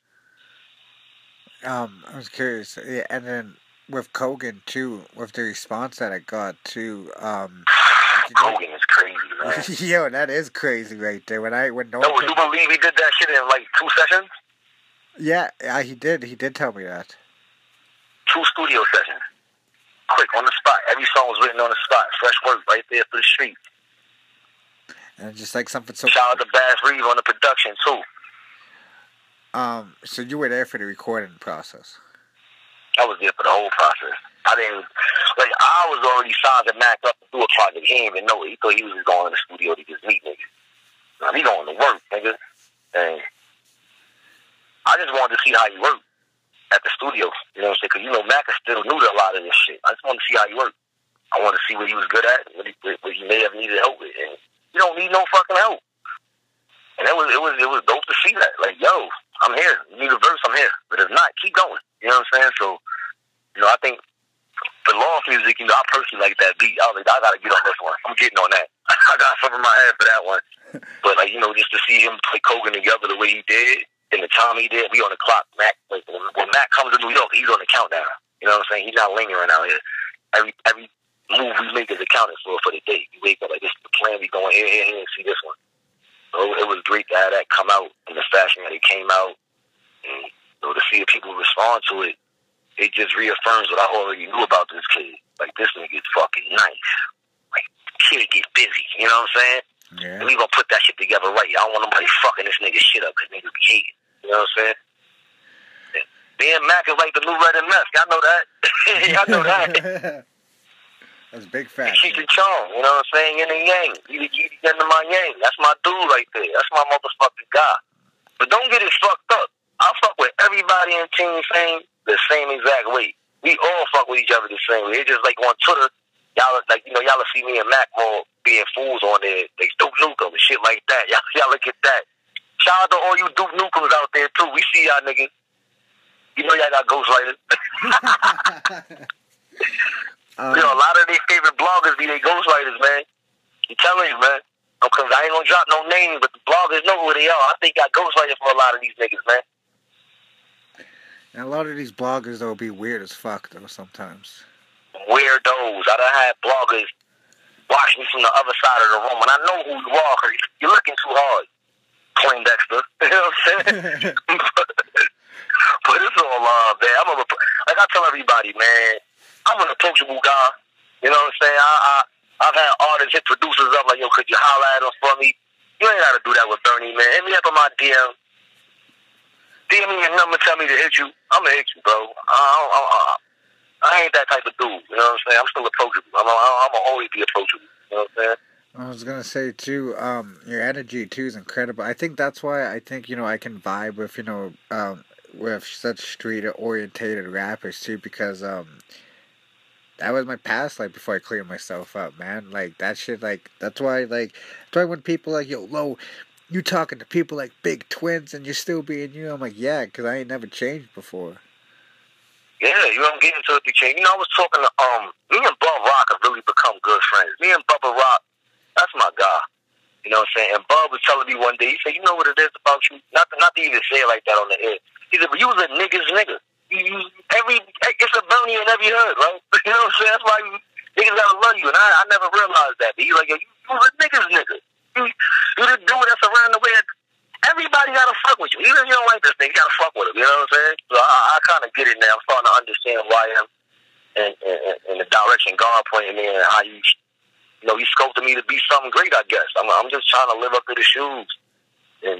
Um, I was curious. Yeah, and then with Kogan, too, with the response that I got, too, um... Kogan is crazy, man. Yo, that is crazy right there. When I, when no Yo, you believe he did that shit in, like, two sessions? Yeah, yeah, he did. He did tell me that. Two studio sessions. Quick, on the spot. Every song was written on the spot. Fresh work right there for the street. And just like something so... Shout out to Bass Reeve on the production, too. Um, so you were there for the recording process? I was there for the whole process. I didn't... Like, I was already signed to Mac up to do a project. He didn't even know it. He thought he was just going in the studio to just meet niggas. Now, he going to work, nigga. And I just wanted to see how he worked at the studio. You know what I'm saying? Because, you know, Mac is still new to a lot of this shit. I just wanted to see how he worked. I wanted to see what he was good at, what he, what he may have needed help with. And you don't need no fucking help. And it was, it was, it was dope to see that. Like, yo, I'm here. You need a verse, I'm here. But if not, keep going. You know what I'm saying? So, you know, I think you know, I personally like that beat. I was like, I gotta get on this one. I'm getting on that. I got something in my head for that one. But like, you know, just to see him play Kogan together the way he did, and the time he did, we on the clock. Mac, like, when, when Mac comes to New York, he's on the countdown. You know what I'm saying? He's not lingering out here. Every every move we make is accounted for for the day. We wake up like, this is the plan. We going here, here, here, and see this one. So it was great to have that come out in the fashion that it came out, and you know, to see the people respond to it. It just reaffirms what I already knew about this kid. Like, this nigga's fucking nice. Like, kid get busy. You know what I'm saying? Yeah. And we gonna put that shit together right. I don't want nobody fucking this nigga shit up because niggas be hating. You know what I'm saying? Me and Mac is like the new Red and Meth. Y'all know that. Y'all know that. That's big fact. Cheech and Chong. You know what I'm saying? Yin and yang. You get into my yang. That's my dude right there. That's my motherfucking guy. But don't get it fucked up. I fuck with everybody in Team Fame the same exact way. We all fuck with each other the same way. It's just like on Twitter, y'all like, you know, y'all see me and Mac more being fools on there. They Duke Nukem and shit like that. Y'all, y'all look at that. Shout out to all you Duke Nukem's out there too. We see y'all niggas. You know y'all got ghostwriters. um, you know, a lot of their favorite bloggers be they ghostwriters, man. I'm telling you, man. Because I ain't gonna drop no names, but the bloggers know who they are. I think I ghostwriters for a lot of these niggas, man. And a lot of these bloggers, though, be weird as fuck, though, sometimes. Weirdos. I done had bloggers watch me from the other side of the room, and I know who you are, because you're looking too hard. Plain Dexter. You know what I'm saying? but, but it's all love, man. I'm a, like I tell everybody, man, I'm an approachable guy. You know what I'm saying? I, I, I've had artists hit producers up like, yo, could you holler at them for me? You ain't got to do that with Bernie, man. Hit me up on my D M. D M me your number, tell me to hit you. I'm going to hit you, bro. I, I, I, I ain't that type of dude. You know what I'm saying? I'm still approachable. I'm, I'm going to always be approachable. You know what I'm saying? I was gonna say too, um, your energy too is incredible. I think that's why I think, you know, I can vibe with, you know, um, with such street orientated rappers too, because um, that was my past life before I cleared myself up, man. Like that shit, like that's why, like that's why when people like, yo, Lo, you talking to people like Big Twins and you're still being you, I'm like, yeah, because I ain't never changed before. Yeah, you don't get into it to change. You know, I was talking to um, me and Bub Rock have really become good friends. Me and Bubba Rock. That's my guy. You know what I'm saying? And Bub was telling me one day, he said, you know what it is about you? Not to, not to even say it like that on the air. He said, but you was a nigga's nigga. You, you, every, it's a Bernie in every hood, right? You know what I'm saying? That's why you, niggas gotta love you. And I, I never realized that. But he's like, yo, you, you was a nigga's nigga. You, you the dude that's around the way that everybody gotta fuck with you. Even if you don't like this thing, you gotta fuck with him. You know what I'm saying? So I, I kind of get it now. I'm starting to understand why I am and, and, and the direction God pointed me and how you... You know, he sculpted me to be something great, I guess. I'm, I'm just trying to live up to the shoes. And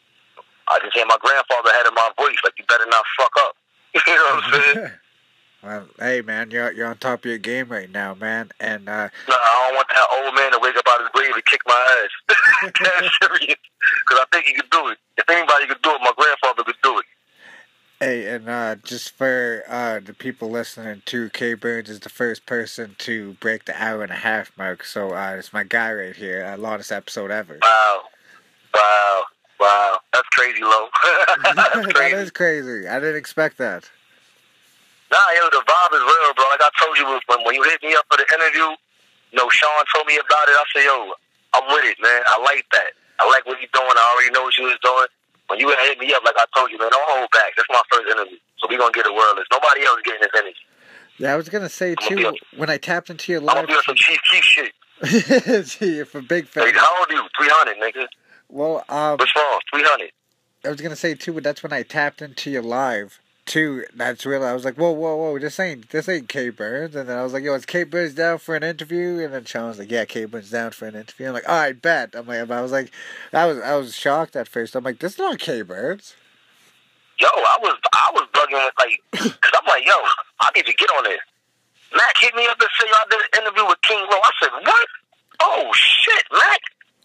I just hear my grandfather had in my voice, like, you better not fuck up. You know what I'm saying? Well, hey, man, you're you're on top of your game right now, man. And, uh... No, I don't want that old man to wake up out of his grave and kick my ass. That's serious. Because I think he could do it. If anybody could do it, my grandfather could do it. Hey, and uh, just for uh, the people listening to, K Burns is the first person to break the hour and a half mark. So uh, it's my guy right here. Uh, longest episode ever. Wow. Wow. Wow. That's crazy, Lo. That's crazy. That is crazy. I didn't expect that. Nah, yo, the vibe is real, bro. Like I told you, when, when you hit me up for the interview, you know, Sean told me about it. I said, yo, I'm with it, man. I like that. I like what you're doing. I already know what you was doing. When you hit me up, like I told you, man, don't hold back. That's my first interview. So we're going to get it wordless. Nobody else getting this energy. Yeah, I was going to say, I'm too, on, when I tapped into your live... I'm going to be on some Chief Keef shit. You're for big fans. Hey, how old are you? three hundred, nigga. Well, um... What's wrong? three hundred. I was going to say, too, but that's when I tapped into your live, too. That's real. I was like, whoa, whoa, whoa, this ain't, this ain't K Burns. And then I was like, yo, is K Burns down for an interview? And then Sean was like, yeah, K Burns down for an interview. I'm like, all right, bet. I'm like, I was like, I was, I was shocked at first. I'm like, this is not K Burns. Yo, I was I was bugging with, like, because I'm like, yo, I need to get on this. Mac hit me up and said, I did an interview with King Lo. I said, what? Oh, shit, Mac.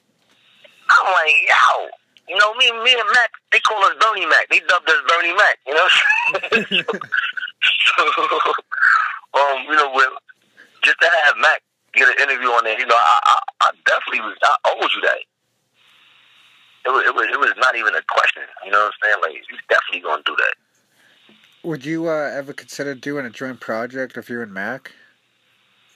I'm like, yo. You know, me, me and Mac, they call us Bernie Mac. They dubbed us Bernie Mac, you know? so, um, you know, with, just to have Mac get an interview on there, you know, I, I, I definitely was, I owed you that. It was, it was, it was not even a question. You know what I'm saying? Like, he's definitely gonna do that. Would you uh, ever consider doing a joint project if you and Mac?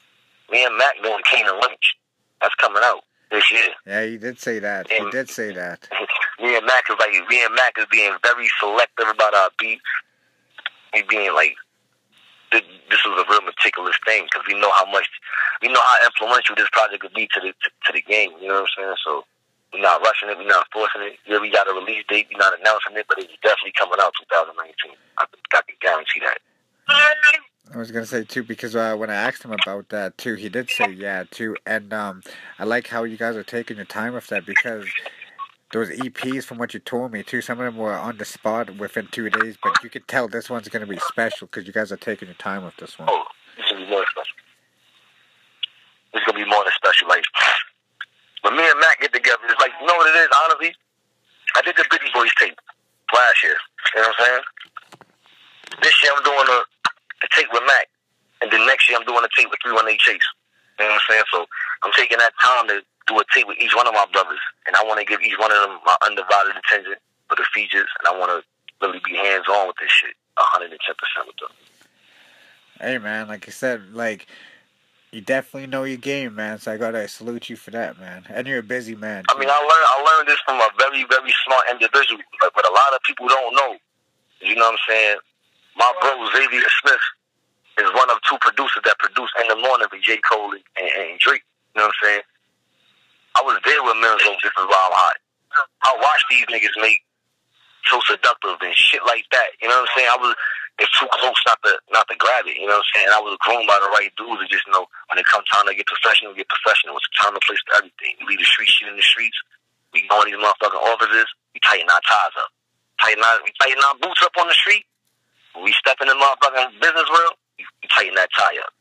Me and Mac doing Kane and Lynch. That's coming out this year. Yeah, you did say that. And you did say that. Me and Mac is like me and Mac is being very selective about our beats. We being like, this, this was a real meticulous thing because we know how much, we know how influential this project could be to the to, to the game. You know what I'm saying? So we're not rushing it. We're not forcing it. Yeah, we got a release date. We're not announcing it, but it's definitely coming out twenty nineteen. I, I can guarantee that. I was gonna say too because uh, when I asked him about that too, he did say yeah too, and um, I like how you guys are taking your time with that because those E Ps, from what you told me too, some of them were on the spot within two days, but you could tell this one's gonna be special because you guys are taking your time with this one. Oh, this is gonna be more special. This is gonna be more than special. Like when me and Mac get together, it's like, you know what it is? Honestly, I did the Biggie Boys tape last year. You know what I'm saying? This year I'm doing a a tape with Mac, and then next year I'm doing a tape with three one eight Chase. You know what I'm saying? So I'm taking that time to do a tape with each one of my brothers, and I want to give each one of them my undivided attention for the features, and I want to really be hands-on with this shit, one hundred ten percent with them. Hey, man, like I said, like, you definitely know your game, man, so I gotta salute you for that, man. And you're a busy man, too. I mean, I learned, I learned this from a very, very smart individual, but, but a lot of people don't know. You know what I'm saying? My bro, Xavier Smith, is one of two producers that produce In the Morning with J. Cole and, and Drake. You know what I'm saying? I was there with Milzo just as Wild Hot. I watched these niggas make So Seductive and shit like that. You know what I'm saying? I was, it's too close not to not to grab it. You know what I'm saying? I was groomed by the right dudes and just know when it comes time to get professional, get professional. It's time and place for everything. We leave the street shit in the streets. We go in these motherfucking offices. We tighten our ties up. Tighten our, we tighten our boots up on the street. When we step in the motherfucking business world, you, you tighten that tie up.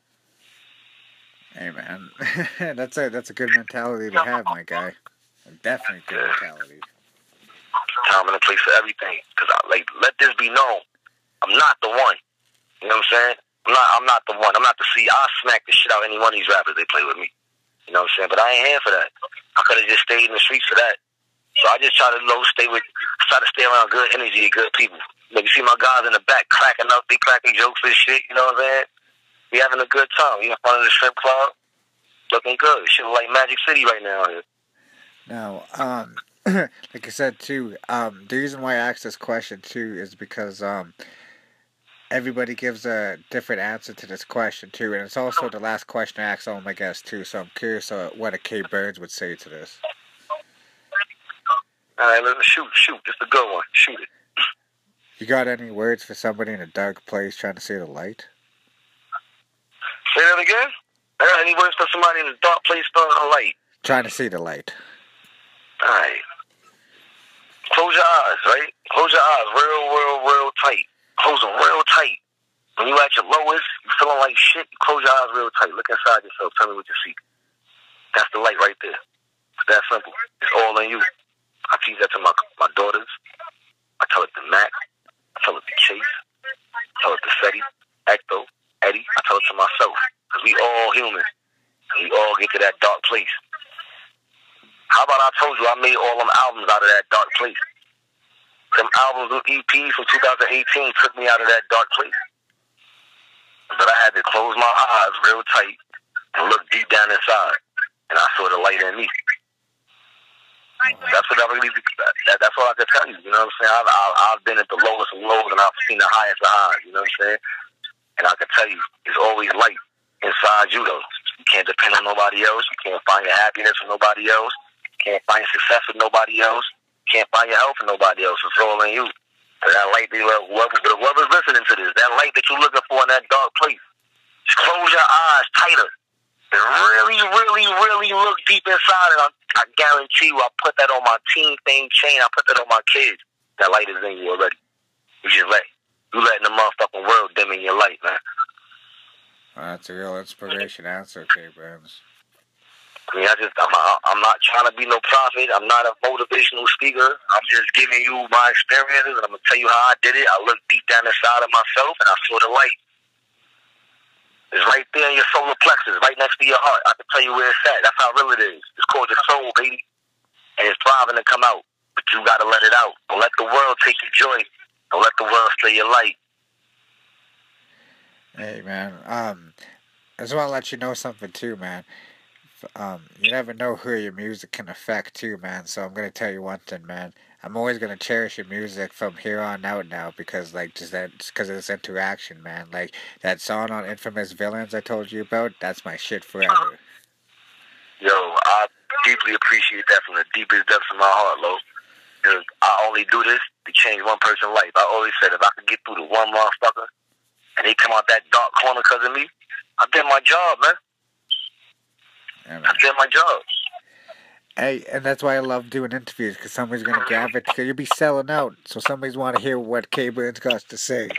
Hey, man. that's a that's a good mentality to have, my guy. Definitely good mentality. Time and a place for everything. Because, I, like, let this be known. I'm not the one. You know what I'm saying? I'm not I'm not the one. I'm not the C. I'll smack the shit out of any one of these rappers they play with me. You know what I'm saying? But I ain't here for that. I could have just stayed in the streets for that. So I just try to low stay with, try to stay around good energy and good people. Like, you see my guys in the back cracking up, they cracking jokes and shit, you know what I'm saying? We having a good time. We in front of the strip club, looking good. Shit like Magic City right now here. Now, um, like I said too, um, the reason why I asked this question too is because um, everybody gives a different answer to this question too, and it's also the last question I ask all my guests too. So I'm curious uh, what a K Burns would say to this. All right, let's shoot, shoot. It's a good one. Shoot it. You got any words for somebody in a dark place trying to see the light? Say that again? I got any words for somebody in a dark place trying to light? Trying to see the light. All right. Close your eyes, right? Close your eyes real, real, real tight. Close them real tight. When you at your lowest, you feeling like shit, you close your eyes real tight. Look inside yourself. Tell me what you see. That's the light right there. It's that simple. It's all in you. I teach that to my my daughters. I tell it to Mac. I tell it to Chase. I tell it to Seti, Ecto, Eddie. I tell it to myself. Because we all human. And we all get to that dark place. How about I told you I made all them albums out of that dark place? Them albums and E Ps from two thousand eighteen took me out of that dark place. But I had to close my eyes real tight and look deep down inside. And I saw the light in me. That's what I really, that, that's all I can tell you. You know what I'm saying? I've, I've, I've been at the lowest of lows and I've seen the highest of highs. You know what I'm saying? And I can tell you, it's always light inside you, though. You can't depend on nobody else. You can't find your happiness with nobody else. You can't find your success with nobody else. You can't find your health with nobody else. It's all in you. And that light, that whoever, whoever's listening to this, that light that you're looking for in that dark place, just close your eyes tighter. And really, really, really look deep inside, and I, I guarantee you, I put that on my team thing chain. I put that on my kids. That light is in you already. You just let you letting the motherfucking world dim in your light, man. Well, that's a real inspiration answer, K Burns. I mean, I just I'm a, I'm not trying to be no prophet. I'm not a motivational speaker. I'm just giving you my experiences, and I'm gonna tell you how I did it. I looked deep down inside of myself, and I saw the light. It's right there in your solar plexus, right next to your heart. I can tell you where it's at. That's how real it is. It's called your soul, baby. And it's thriving to come out. But you got to let it out. Don't let the world take your joy. Don't let the world steal your light. Hey, man. Um, I just want to let you know something too, man. Um, you never know who your music can affect too, man. So I'm gonna tell you one thing, man. I'm always gonna cherish your music from here on out now because, like, just that, because of this interaction, man. Like that song on Infamous Villains I told you about. That's my shit forever. Yo, I deeply appreciate that from the deepest depths of my heart, Lo. Because I only do this to change one person's life. I always said if I could get through to one motherfucker and they come out that dark corner because of me, I did my job, man. Yeah, man. I did my job. Hey, and that's why I love doing interviews, because somebody's going to grab it, because you'll be selling out, so somebody's want to hear what K-Burns got to say.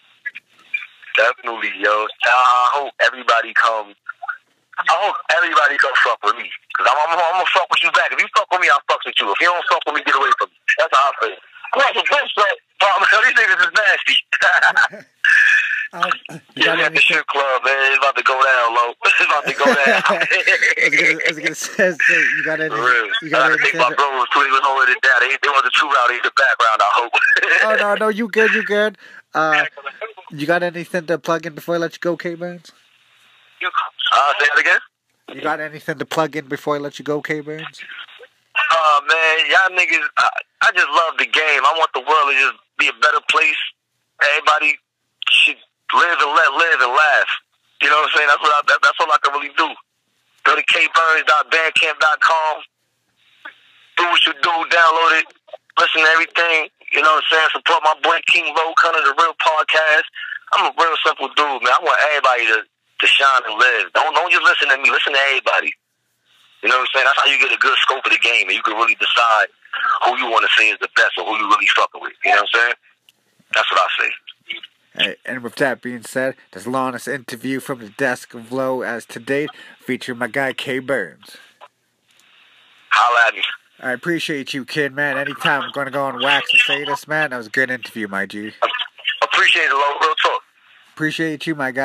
Definitely, yo. I hope everybody come, I hope everybody come fuck with me, because I'm, I'm, I'm going to fuck with you back. If you fuck with me, I'll fuck with you. If you don't fuck with me, get away from me. That's how I feel. I'm like a bitch, but these niggas is nasty. um, you yeah, at the strip club, man. It's about to go down, Lo. It's about to go down. I was going to say, you got any... You got I any think my bro was too, he was holding it down. They, they want the truth out in the background, I hope. Oh, no, no, you good, you good. Uh, you got anything to plug in before I let you go, K-Burns? Uh, say that again? You got anything to plug in before I let you go, K-Burns? Oh, man, y'all niggas, I, I just love the game. I want the world to just be a better place. Everybody should live and let live and laugh. You know what I'm saying? That's what I, that, that's all I can really do. Go to k burns dot bandcamp dot com. Do what you do. Download it. Listen to everything. You know what I'm saying? Support my boy King Road, kind of the real podcast. I'm a real simple dude, man. I want everybody to, to shine and live. Don't don't just listen to me. Listen to everybody. You know what I'm saying? That's how you get a good scope of the game, and you can really decide who you want to say is the best or who you really fucking with. You know what I'm saying? That's what I say. Hey, and with that being said, this longest interview from the desk of Low as to date, featuring my guy K-Burns. Holla at me. I appreciate you, kid, man. Anytime I'm going to go on wax and say this, man. That was a good interview, my G. Appreciate it, Lo. Real talk. Appreciate you, my guy.